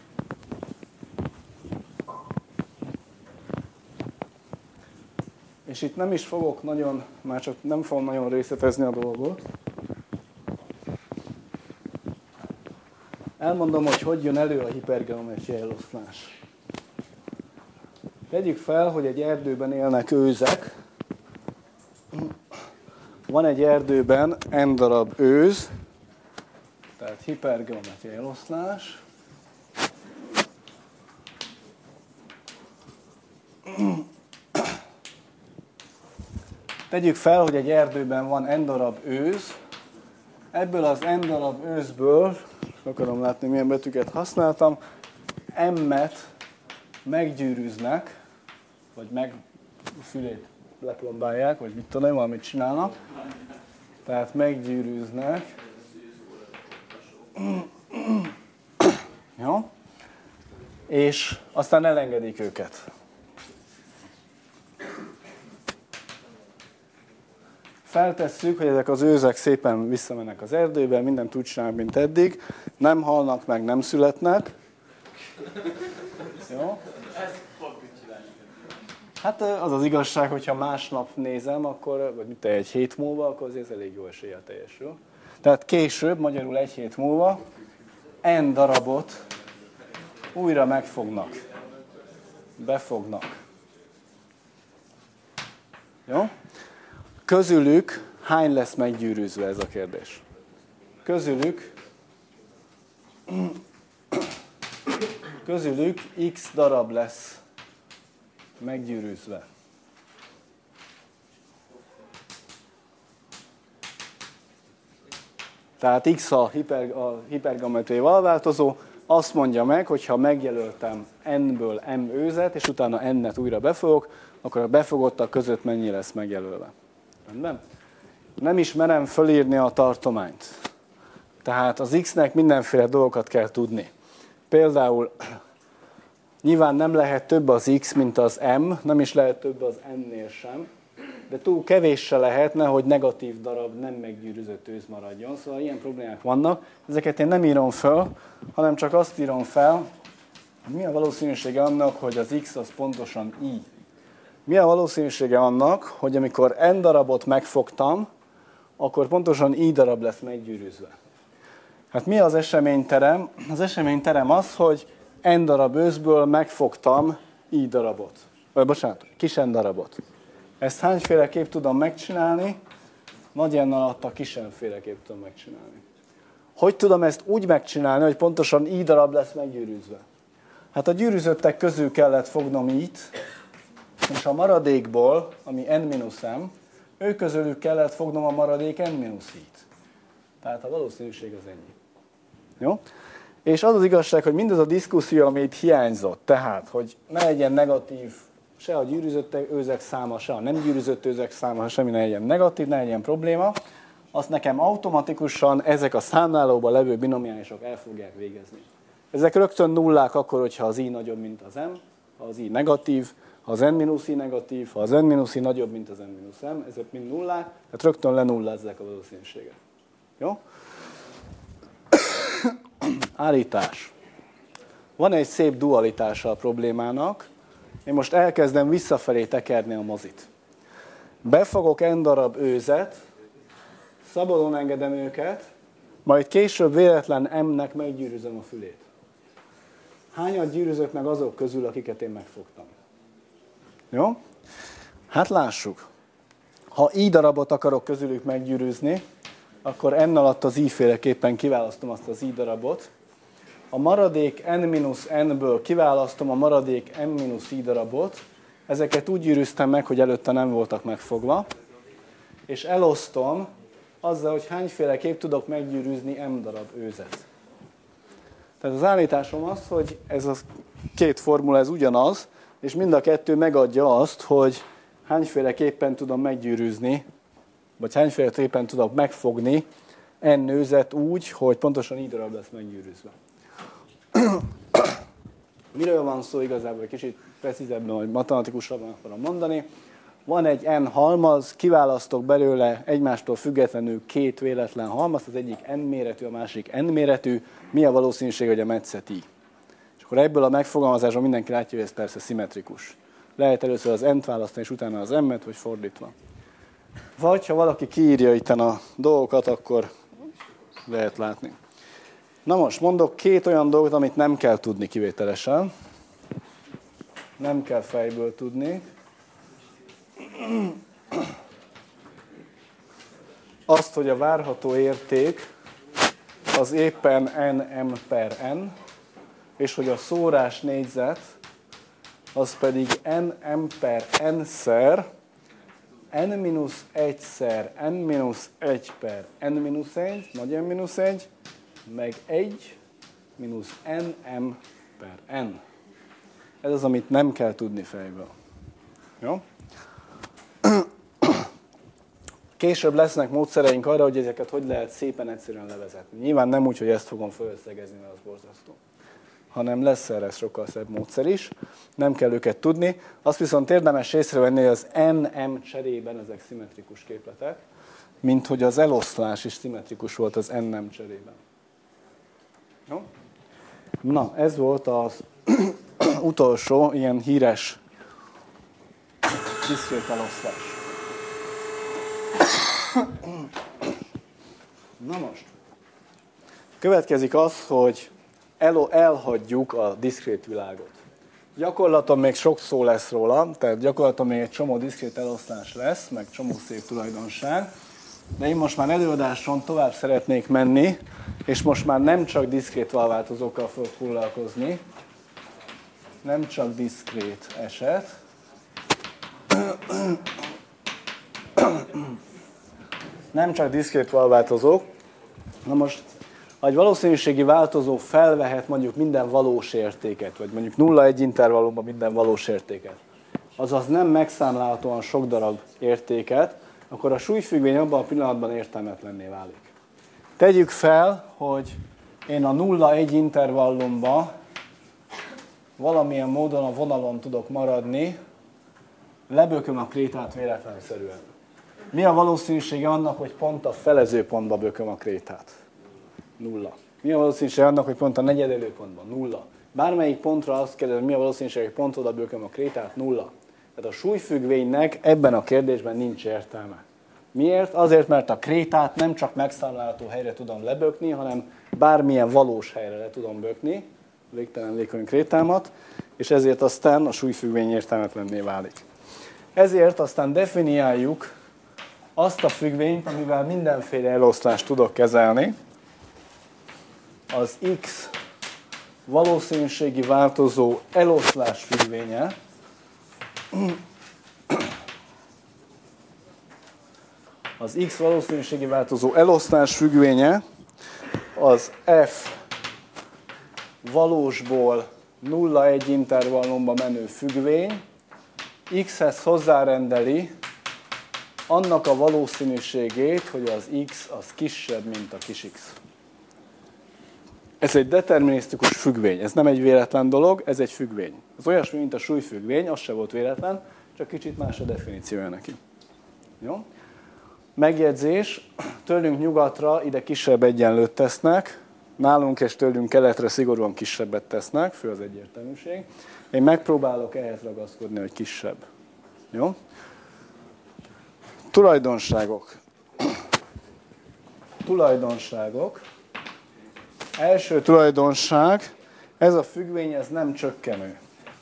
És itt nem is fogok nagyon, már csak nem fogom nagyon részletezni a dolgot. Elmondom, hogy jön elő a hipergeometriai eloszlás. Tegyük fel, hogy egy erdőben élnek őzek. Van egy erdőben n darab őz, tehát hipergeometriai eloszlás. Tegyük fel, hogy egy erdőben van n darab őz. Ebből az n darab őzből, akarom látni, milyen betűket használtam, m-et meggyűrűznek, vagy meg a fülét leplombálják, vagy mit tudom, valamit csinálnak. Tehát meggyűrűznek. Jó? És aztán elengedik őket. Feltesszük, hogy ezek az őzek szépen visszamennek az erdőbe, mindent úgy csinálnak, mint eddig. Nem halnak meg, nem születnek. Jó? Hát az az igazság, hogyha másnap nézem, akkor, vagy mit egy hét múlva, akkor azért elég jó eséllyel teljesül. Tehát később, magyarul egy hét múlva, n darabot újra megfognak. Befognak. Jó? Közülük hány lesz meggyűrűzve, ez a kérdés? Közülük x darab lesz meggyűrűzve. Tehát x a hipergeometriai alváltozó, azt mondja meg, hogy ha megjelöltem n-ből m őzet, és utána n-et újra befogok, akkor a befogottak között mennyi lesz megjelölve. Rendben? Nem is merem fölírni a tartományt. Tehát az x-nek mindenféle dolgokat kell tudni. Például nyilván nem lehet több az x, mint az m, nem is lehet több az n-nél sem, de túl kevés se lehetne, hogy negatív darab nem meggyűrűzött őz maradjon. Szóval ilyen problémák vannak. Ezeket én nem írom föl, hanem csak azt írom fel, mi a valószínűsége annak, hogy az x az pontosan i. Mi a valószínűsége annak, hogy amikor n darabot megfogtam, akkor pontosan i darab lesz meggyűrűzve. Hát mi az eseményterem? Az eseményterem az, hogy n darab őzből megfogtam i darabot. Kis n darabot. Ezt hányféleképp tudom megcsinálni? Nagy n alatt a kis n-féleképp tudom megcsinálni. Hogy tudom ezt úgy megcsinálni, hogy pontosan i darab lesz meggyűrűzve? Hát a gyűrűzöttek közül kellett fognom i-t, és a maradékból, ami n-m, ő közülük kellett fognom a maradék n-i-t. Tehát a valószínűség az ennyi. Jó? És az az igazság, hogy mindez a diszkuszió, ami itt hiányzott, tehát, hogy ne legyen negatív se a gyűrűzött őzek száma, se a nem gyűrűzött őzek száma, semmi ne legyen negatív, ne legyen probléma, azt nekem automatikusan ezek a számlálóban levő binomiálisok el fogják végezni. Ezek rögtön nullák akkor, hogyha az i nagyobb, mint az m, ha az i negatív, ha az n-i negatív, ha az n-i nagyobb, mint az n-m, ezek mind nullák, tehát rögtön lenullázzák a valószínűséget. Jó? Állítás. Van egy szép dualitása a problémának. Én most elkezdem visszafelé tekerni a mozit. Befogok n darab őzet, szabadon engedem őket, majd később véletlen m-nek meggyűrűzöm a fülét. Hányat gyűrűzök meg azok közül, akiket én megfogtam? Jó? Hát lássuk. Ha i darabot akarok közülük meggyűrűzni, akkor n alatt az i-féleképpen kiválasztom azt az i darabot. A maradék n-n-ből kiválasztom a maradék m-i darabot. Ezeket úgy gyűrűztem meg, hogy előtte nem voltak megfogva. És elosztom azzal, hogy hányféleképp tudok meggyűrűzni m darab őzet. Tehát az állításom az, hogy ez a két formula ez ugyanaz, és mind a kettő megadja azt, hogy hányféleképpen tudom meggyűrűzni, vagy hányféleképpen tudom megfogni n nőzet úgy, hogy pontosan így darab lesz meggyűrűzve. Miről van szó igazából, egy kicsit precízebben, vagy matematikusabban akarom mondani. Van egy n halmaz, kiválasztok belőle egymástól függetlenül két véletlen halmaz, az egyik n méretű, a másik n méretű. Mi a valószínűség, hogy a metszet i? És akkor ebből a megfogalmazásban mindenki látja, hogy ez persze szimmetrikus. Lehet először az n-t választani, és utána az m-et, vagy fordítva. Vagy ha valaki kiírja itten a dolgokat, akkor lehet látni. Na most mondok két olyan dolgot, amit nem kell tudni kivételesen. Nem kell fejből tudni. Azt, hogy a várható érték az éppen nm per n, és hogy a szórás négyzet az pedig nm per n-szer n-1-szer n-1 per n-1, nagy n-1, meg 1 mínusz nm per n. Ez az, amit nem kell tudni fejből. Jó? Később lesznek módszereink arra, hogy ezeket hogy lehet szépen egyszerűen levezetni. Nyilván nem úgy, hogy ezt fogom fölösszegezni, mert az borzasztó. Hanem lesz erre sokkal szebb módszer is. Nem kell őket tudni. Azt viszont érdemes észrevenni, hogy az nm cserében ezek szimmetrikus képletek, mint hogy az eloszlás is szimmetrikus volt az nm cserében. Jó? Na, ez volt az utolsó ilyen híres diszkrét eloszlás. Na most, következik az, hogy elhagyjuk a diszkrét világot. Gyakorlaton még sok szó lesz róla, tehát gyakorlaton még egy csomó diszkrét eloszlás lesz, meg csomó szép tulajdonság, de én most már előadáson tovább szeretnék menni, és most már nem csak diszkrét változókkal fogok foglalkozni, nem csak diszkrét eset, nem csak diszkrét változók. Na most, egy valószínűségi változó felvehet mondjuk minden valós értéket, vagy mondjuk 0-1 intervallumban minden valós értéket, azaz nem megszámlálhatóan sok darab értéket, akkor a súlyfüggvény abban a pillanatban értelmetlenné válik. Tegyük fel, hogy én a 0-1 intervallumban valamilyen módon a vonalon tudok maradni, lebököm a krétát véletlenszerűen. Mi a valószínűsége annak, hogy pont a felező pontba bököm a krétát? 0. Mi a valószínűsége annak, hogy pont a negyedelő pontban? 0. Bármelyik pontra azt kérdezem, mi a valószínűsége, hogy pont oda bököm a krétát? 0. Tehát a súlyfüggvénynek ebben a kérdésben nincs értelme. Miért? Azért, mert a krétát nem csak megszámlálható helyre tudom lebökni, hanem bármilyen valós helyre le tudom bökni, végtelen lékony krétámat, és ezért aztán a súlyfüggvény értelmetlenné válik. Ezért aztán definiáljuk azt a függvényt, amivel mindenféle eloszlást tudok kezelni, az X valószínűségi változó eloszlás függvénye, az X valószínűségi változó eloszlás függvénye az F valósból 0-1 intervallumba menő függvény, X-hez hozzárendeli annak a valószínűségét, hogy az X az kisebb, mint a kis x. Ez egy determinisztikus függvény, ez nem egy véletlen dolog, ez egy függvény. Ez olyasmi, mint a súlyfüggvény, az se volt véletlen, csak kicsit más a definíciója neki. Jó? Megjegyzés, tőlünk nyugatra ide kisebb egyenlőt tesznek, nálunk és tőlünk keletre szigorúan kisebbet tesznek, fő az egyértelműség. Én megpróbálok ehhez ragaszkodni, hogy kisebb. Jó? Tulajdonságok. Tulajdonságok. Első tulajdonság, ez a függvény, ez nem csökkenő.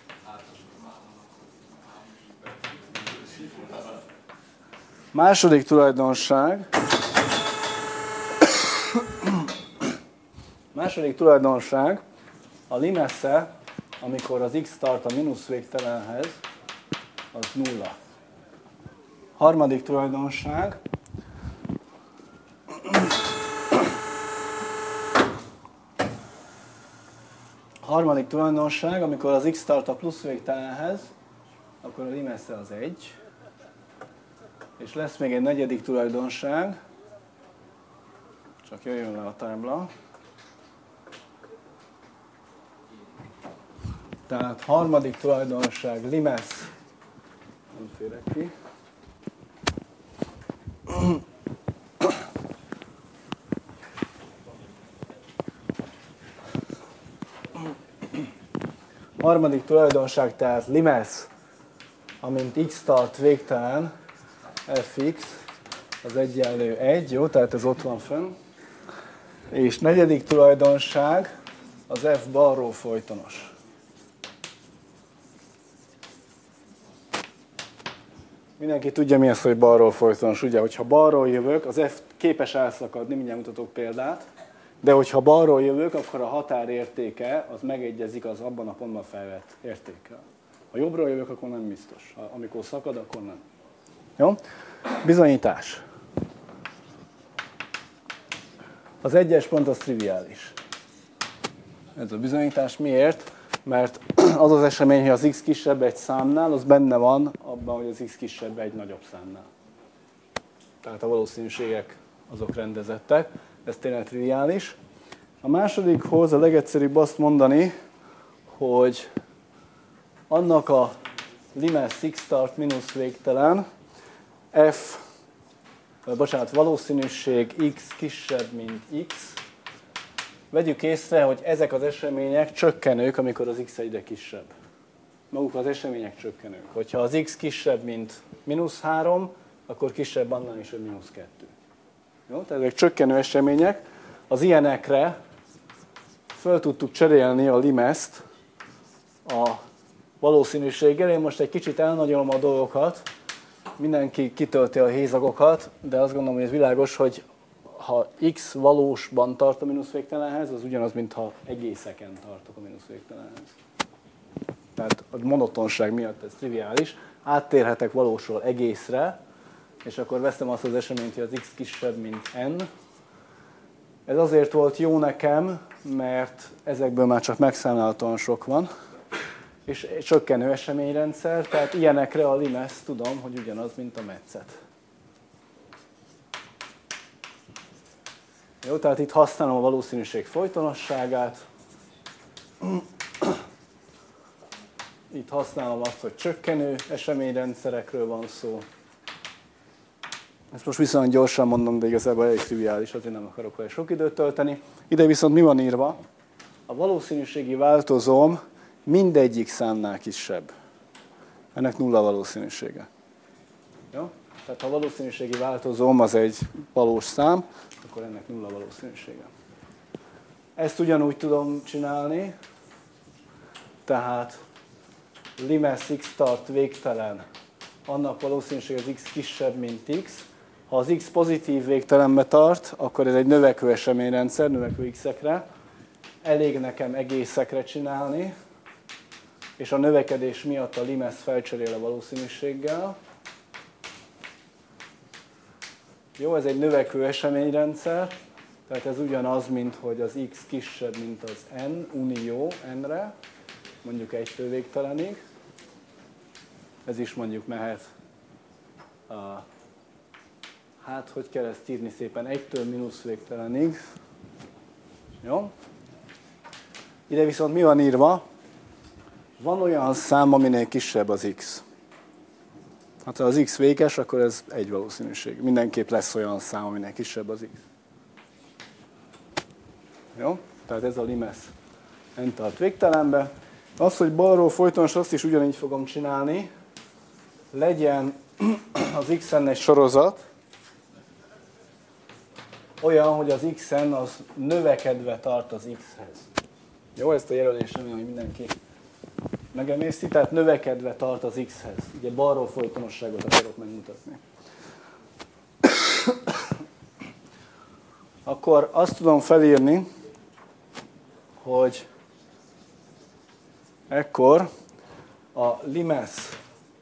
Második tulajdonság. Második tulajdonság, a limesze, amikor az x tart a mínusz végtelenhez, az nulla. Harmadik tulajdonság. Harmadik tulajdonság, amikor az x tart a plusz végtelenhez, akkor a limesze az 1. És lesz még egy negyedik tulajdonság, csak jöjjön le a tábla. Tehát harmadik tulajdonság, limesz, nem férek ki. Harmadik tulajdonság, tehát limesz, amint x tart végtelen, fx, az egyenlő 1, jó, tehát ez ott van fönn. És negyedik tulajdonság, az f balról folytonos. Mindenki tudja, mi az, hogy balról folytonos. Ugye, hogyha balról jövök, az f képes elszakadni, mindjárt mutatok példát, de hogyha balról jövök, akkor a határértéke az megegyezik az abban a pontban felvett értékkel. Ha jobbról jövök, akkor nem biztos. Amikor szakad, akkor nem. Jó? Bizonyítás. Az egyes pont az triviális. Ez a bizonyítás miért? Mert az az esemény, hogy az x kisebb egy számnál, az benne van abban, hogy az x kisebb egy nagyobb számnál. Tehát a valószínűségek azok rendezettek. Ez tényleg triviális. A másodikhoz a legegyszerűbb azt mondani, hogy annak a limesz x tart mínusz végtelen, valószínűség x kisebb, mint x. Vegyük észre, hogy ezek az események csökkenők, amikor az x egyre kisebb. Maguk az események csökkenők. Hogyha az x kisebb, mint -3, akkor kisebb annál is, hogy -2. Jó? Tehát ezek csökkenő események. Az ilyenekre föl tudtuk cserélni a limeszt a valószínűséggel. Én most egy kicsit elnagyolom a dolgokat, mindenki kitölti a hézagokat, de azt gondolom, hogy ez világos, hogy ha x valósban tart a mínusz végtelenhez, az ugyanaz, mintha egészeken tartok a mínusz végtelenhez. Tehát a monotonság miatt ez triviális. Áttérhetek valósról egészre, és akkor veszem azt az eseményt, hogy az x kisebb, mint n. Ez azért volt jó nekem, mert ezekből már csak megszámlálhatóan sok van. És csökkenő eseményrendszer, tehát ilyenekre a limesz tudom, hogy ugyanaz, mint a metszet. Jó, tehát itt használom a valószínűség folytonosságát. Itt használom azt, hogy csökkenő eseményrendszerekről van szó. Ezt most viszonylag gyorsan mondom, de igazából elég triviális, azért nem akarok vele sok időt tölteni. Ide viszont mi van írva? A valószínűségi változóm mindegyik számnál kisebb. Ennek nulla valószínűsége. Jó? Tehát ha a valószínűségi változóm az egy valós szám, akkor ennek nulla valószínűsége. Ezt ugyanúgy tudom csinálni, tehát limesz x tart végtelen, annak valószínűség az x kisebb, mint x. Ha az x pozitív végtelenbe tart, akkor ez egy növekvő eseményrendszer, növekvő x-ekre. Elég nekem egészekre csinálni, és a növekedés miatt a limesz felcserél a valószínűséggel. Jó, ez egy növekvő eseményrendszer, tehát ez ugyanaz, mint hogy az x kisebb, mint az n, unió n-re, mondjuk 1-től végtelenig. Ez is mondjuk mehet, hát hogy kell ezt írni szépen, 1-től mínusz végtelenig. Jó? Ide viszont mi van írva? Van olyan szám, aminél kisebb az x. Hát ha az x véges, akkor ez egy valószínűség. Mindenképp lesz olyan szám, aminél kisebb az x. Jó? Tehát ez a limesz n tart végtelenbe. Az, hogy balról folytonos, azt is ugyanígy fogom csinálni. Legyen az xn egy sorozat, olyan, hogy az xn az növekedve tart az x-hez. Jó, ezt a jelölést remélem, hogy mindenki megemészti, tehát növekedve tart az x-hez. Ugye balról folytonosságot akarok megmutatni. Akkor azt tudom felírni, hogy ekkor a limesz,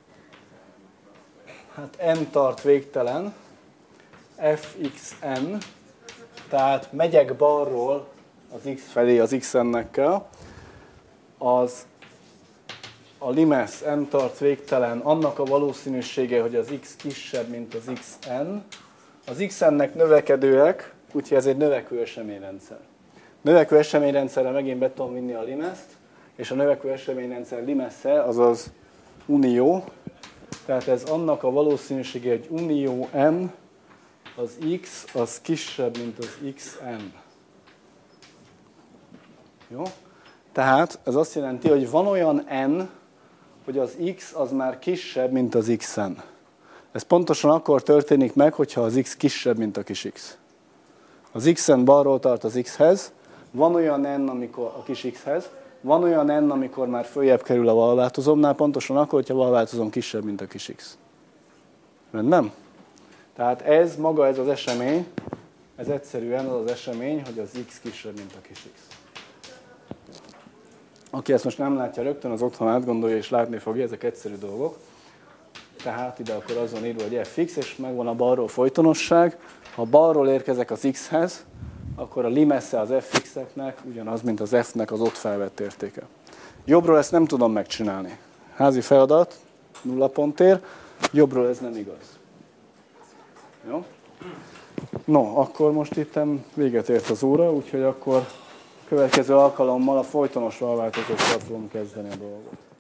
hát n tart végtelen, fxn, tehát megyek balról az x felé az xn-nekkel, az a limes n tart végtelen, annak a valószínűsége, hogy az x kisebb, mint az xn. Az xn-nek növekedőek, úgyhogy ez egy növekvő eseményrendszer. Növekvő eseményrendszerre megint be tudom vinni a limeszt, és a növekvő eseményrendszer limesze, azaz unió. Tehát ez annak a valószínűsége, hogy unió n, az x, az kisebb, mint az xn. Jó? Tehát ez azt jelenti, hogy van olyan n, hogy az x az már kisebb, mint az xn. Ez pontosan akkor történik meg, hogyha az x kisebb, mint a kis x. Az xn balról tart az x-hez, van olyan n, amikor a kis x-hez, van olyan n, amikor már följebb kerül a valváltozómnál, pontosan akkor, hogyha a valváltozóm kisebb, mint a kis x. Rendben? Tehát ez maga ez az esemény, ez egyszerűen az az esemény, hogy az x kisebb, mint a kis x. Aki ezt most nem látja rögtön, az otthon átgondolja és látni fogja, ezek egyszerű dolgok. Tehát ide akkor az van írva, hogy fx, és megvan a balról folytonosság. Ha balról érkezek az x-hez, akkor a limesze az fx-eknek ugyanaz, mint az f-nek az ott felvett értéke. Jobbról ezt nem tudom megcsinálni. Házi feladat, 0 pontért, jobbról ez nem igaz. Jó? No, akkor most itt véget ért az óra, úgyhogy akkor következő alkalommal a folytonos valváltozókkal fogunk kezdeni a dolgot.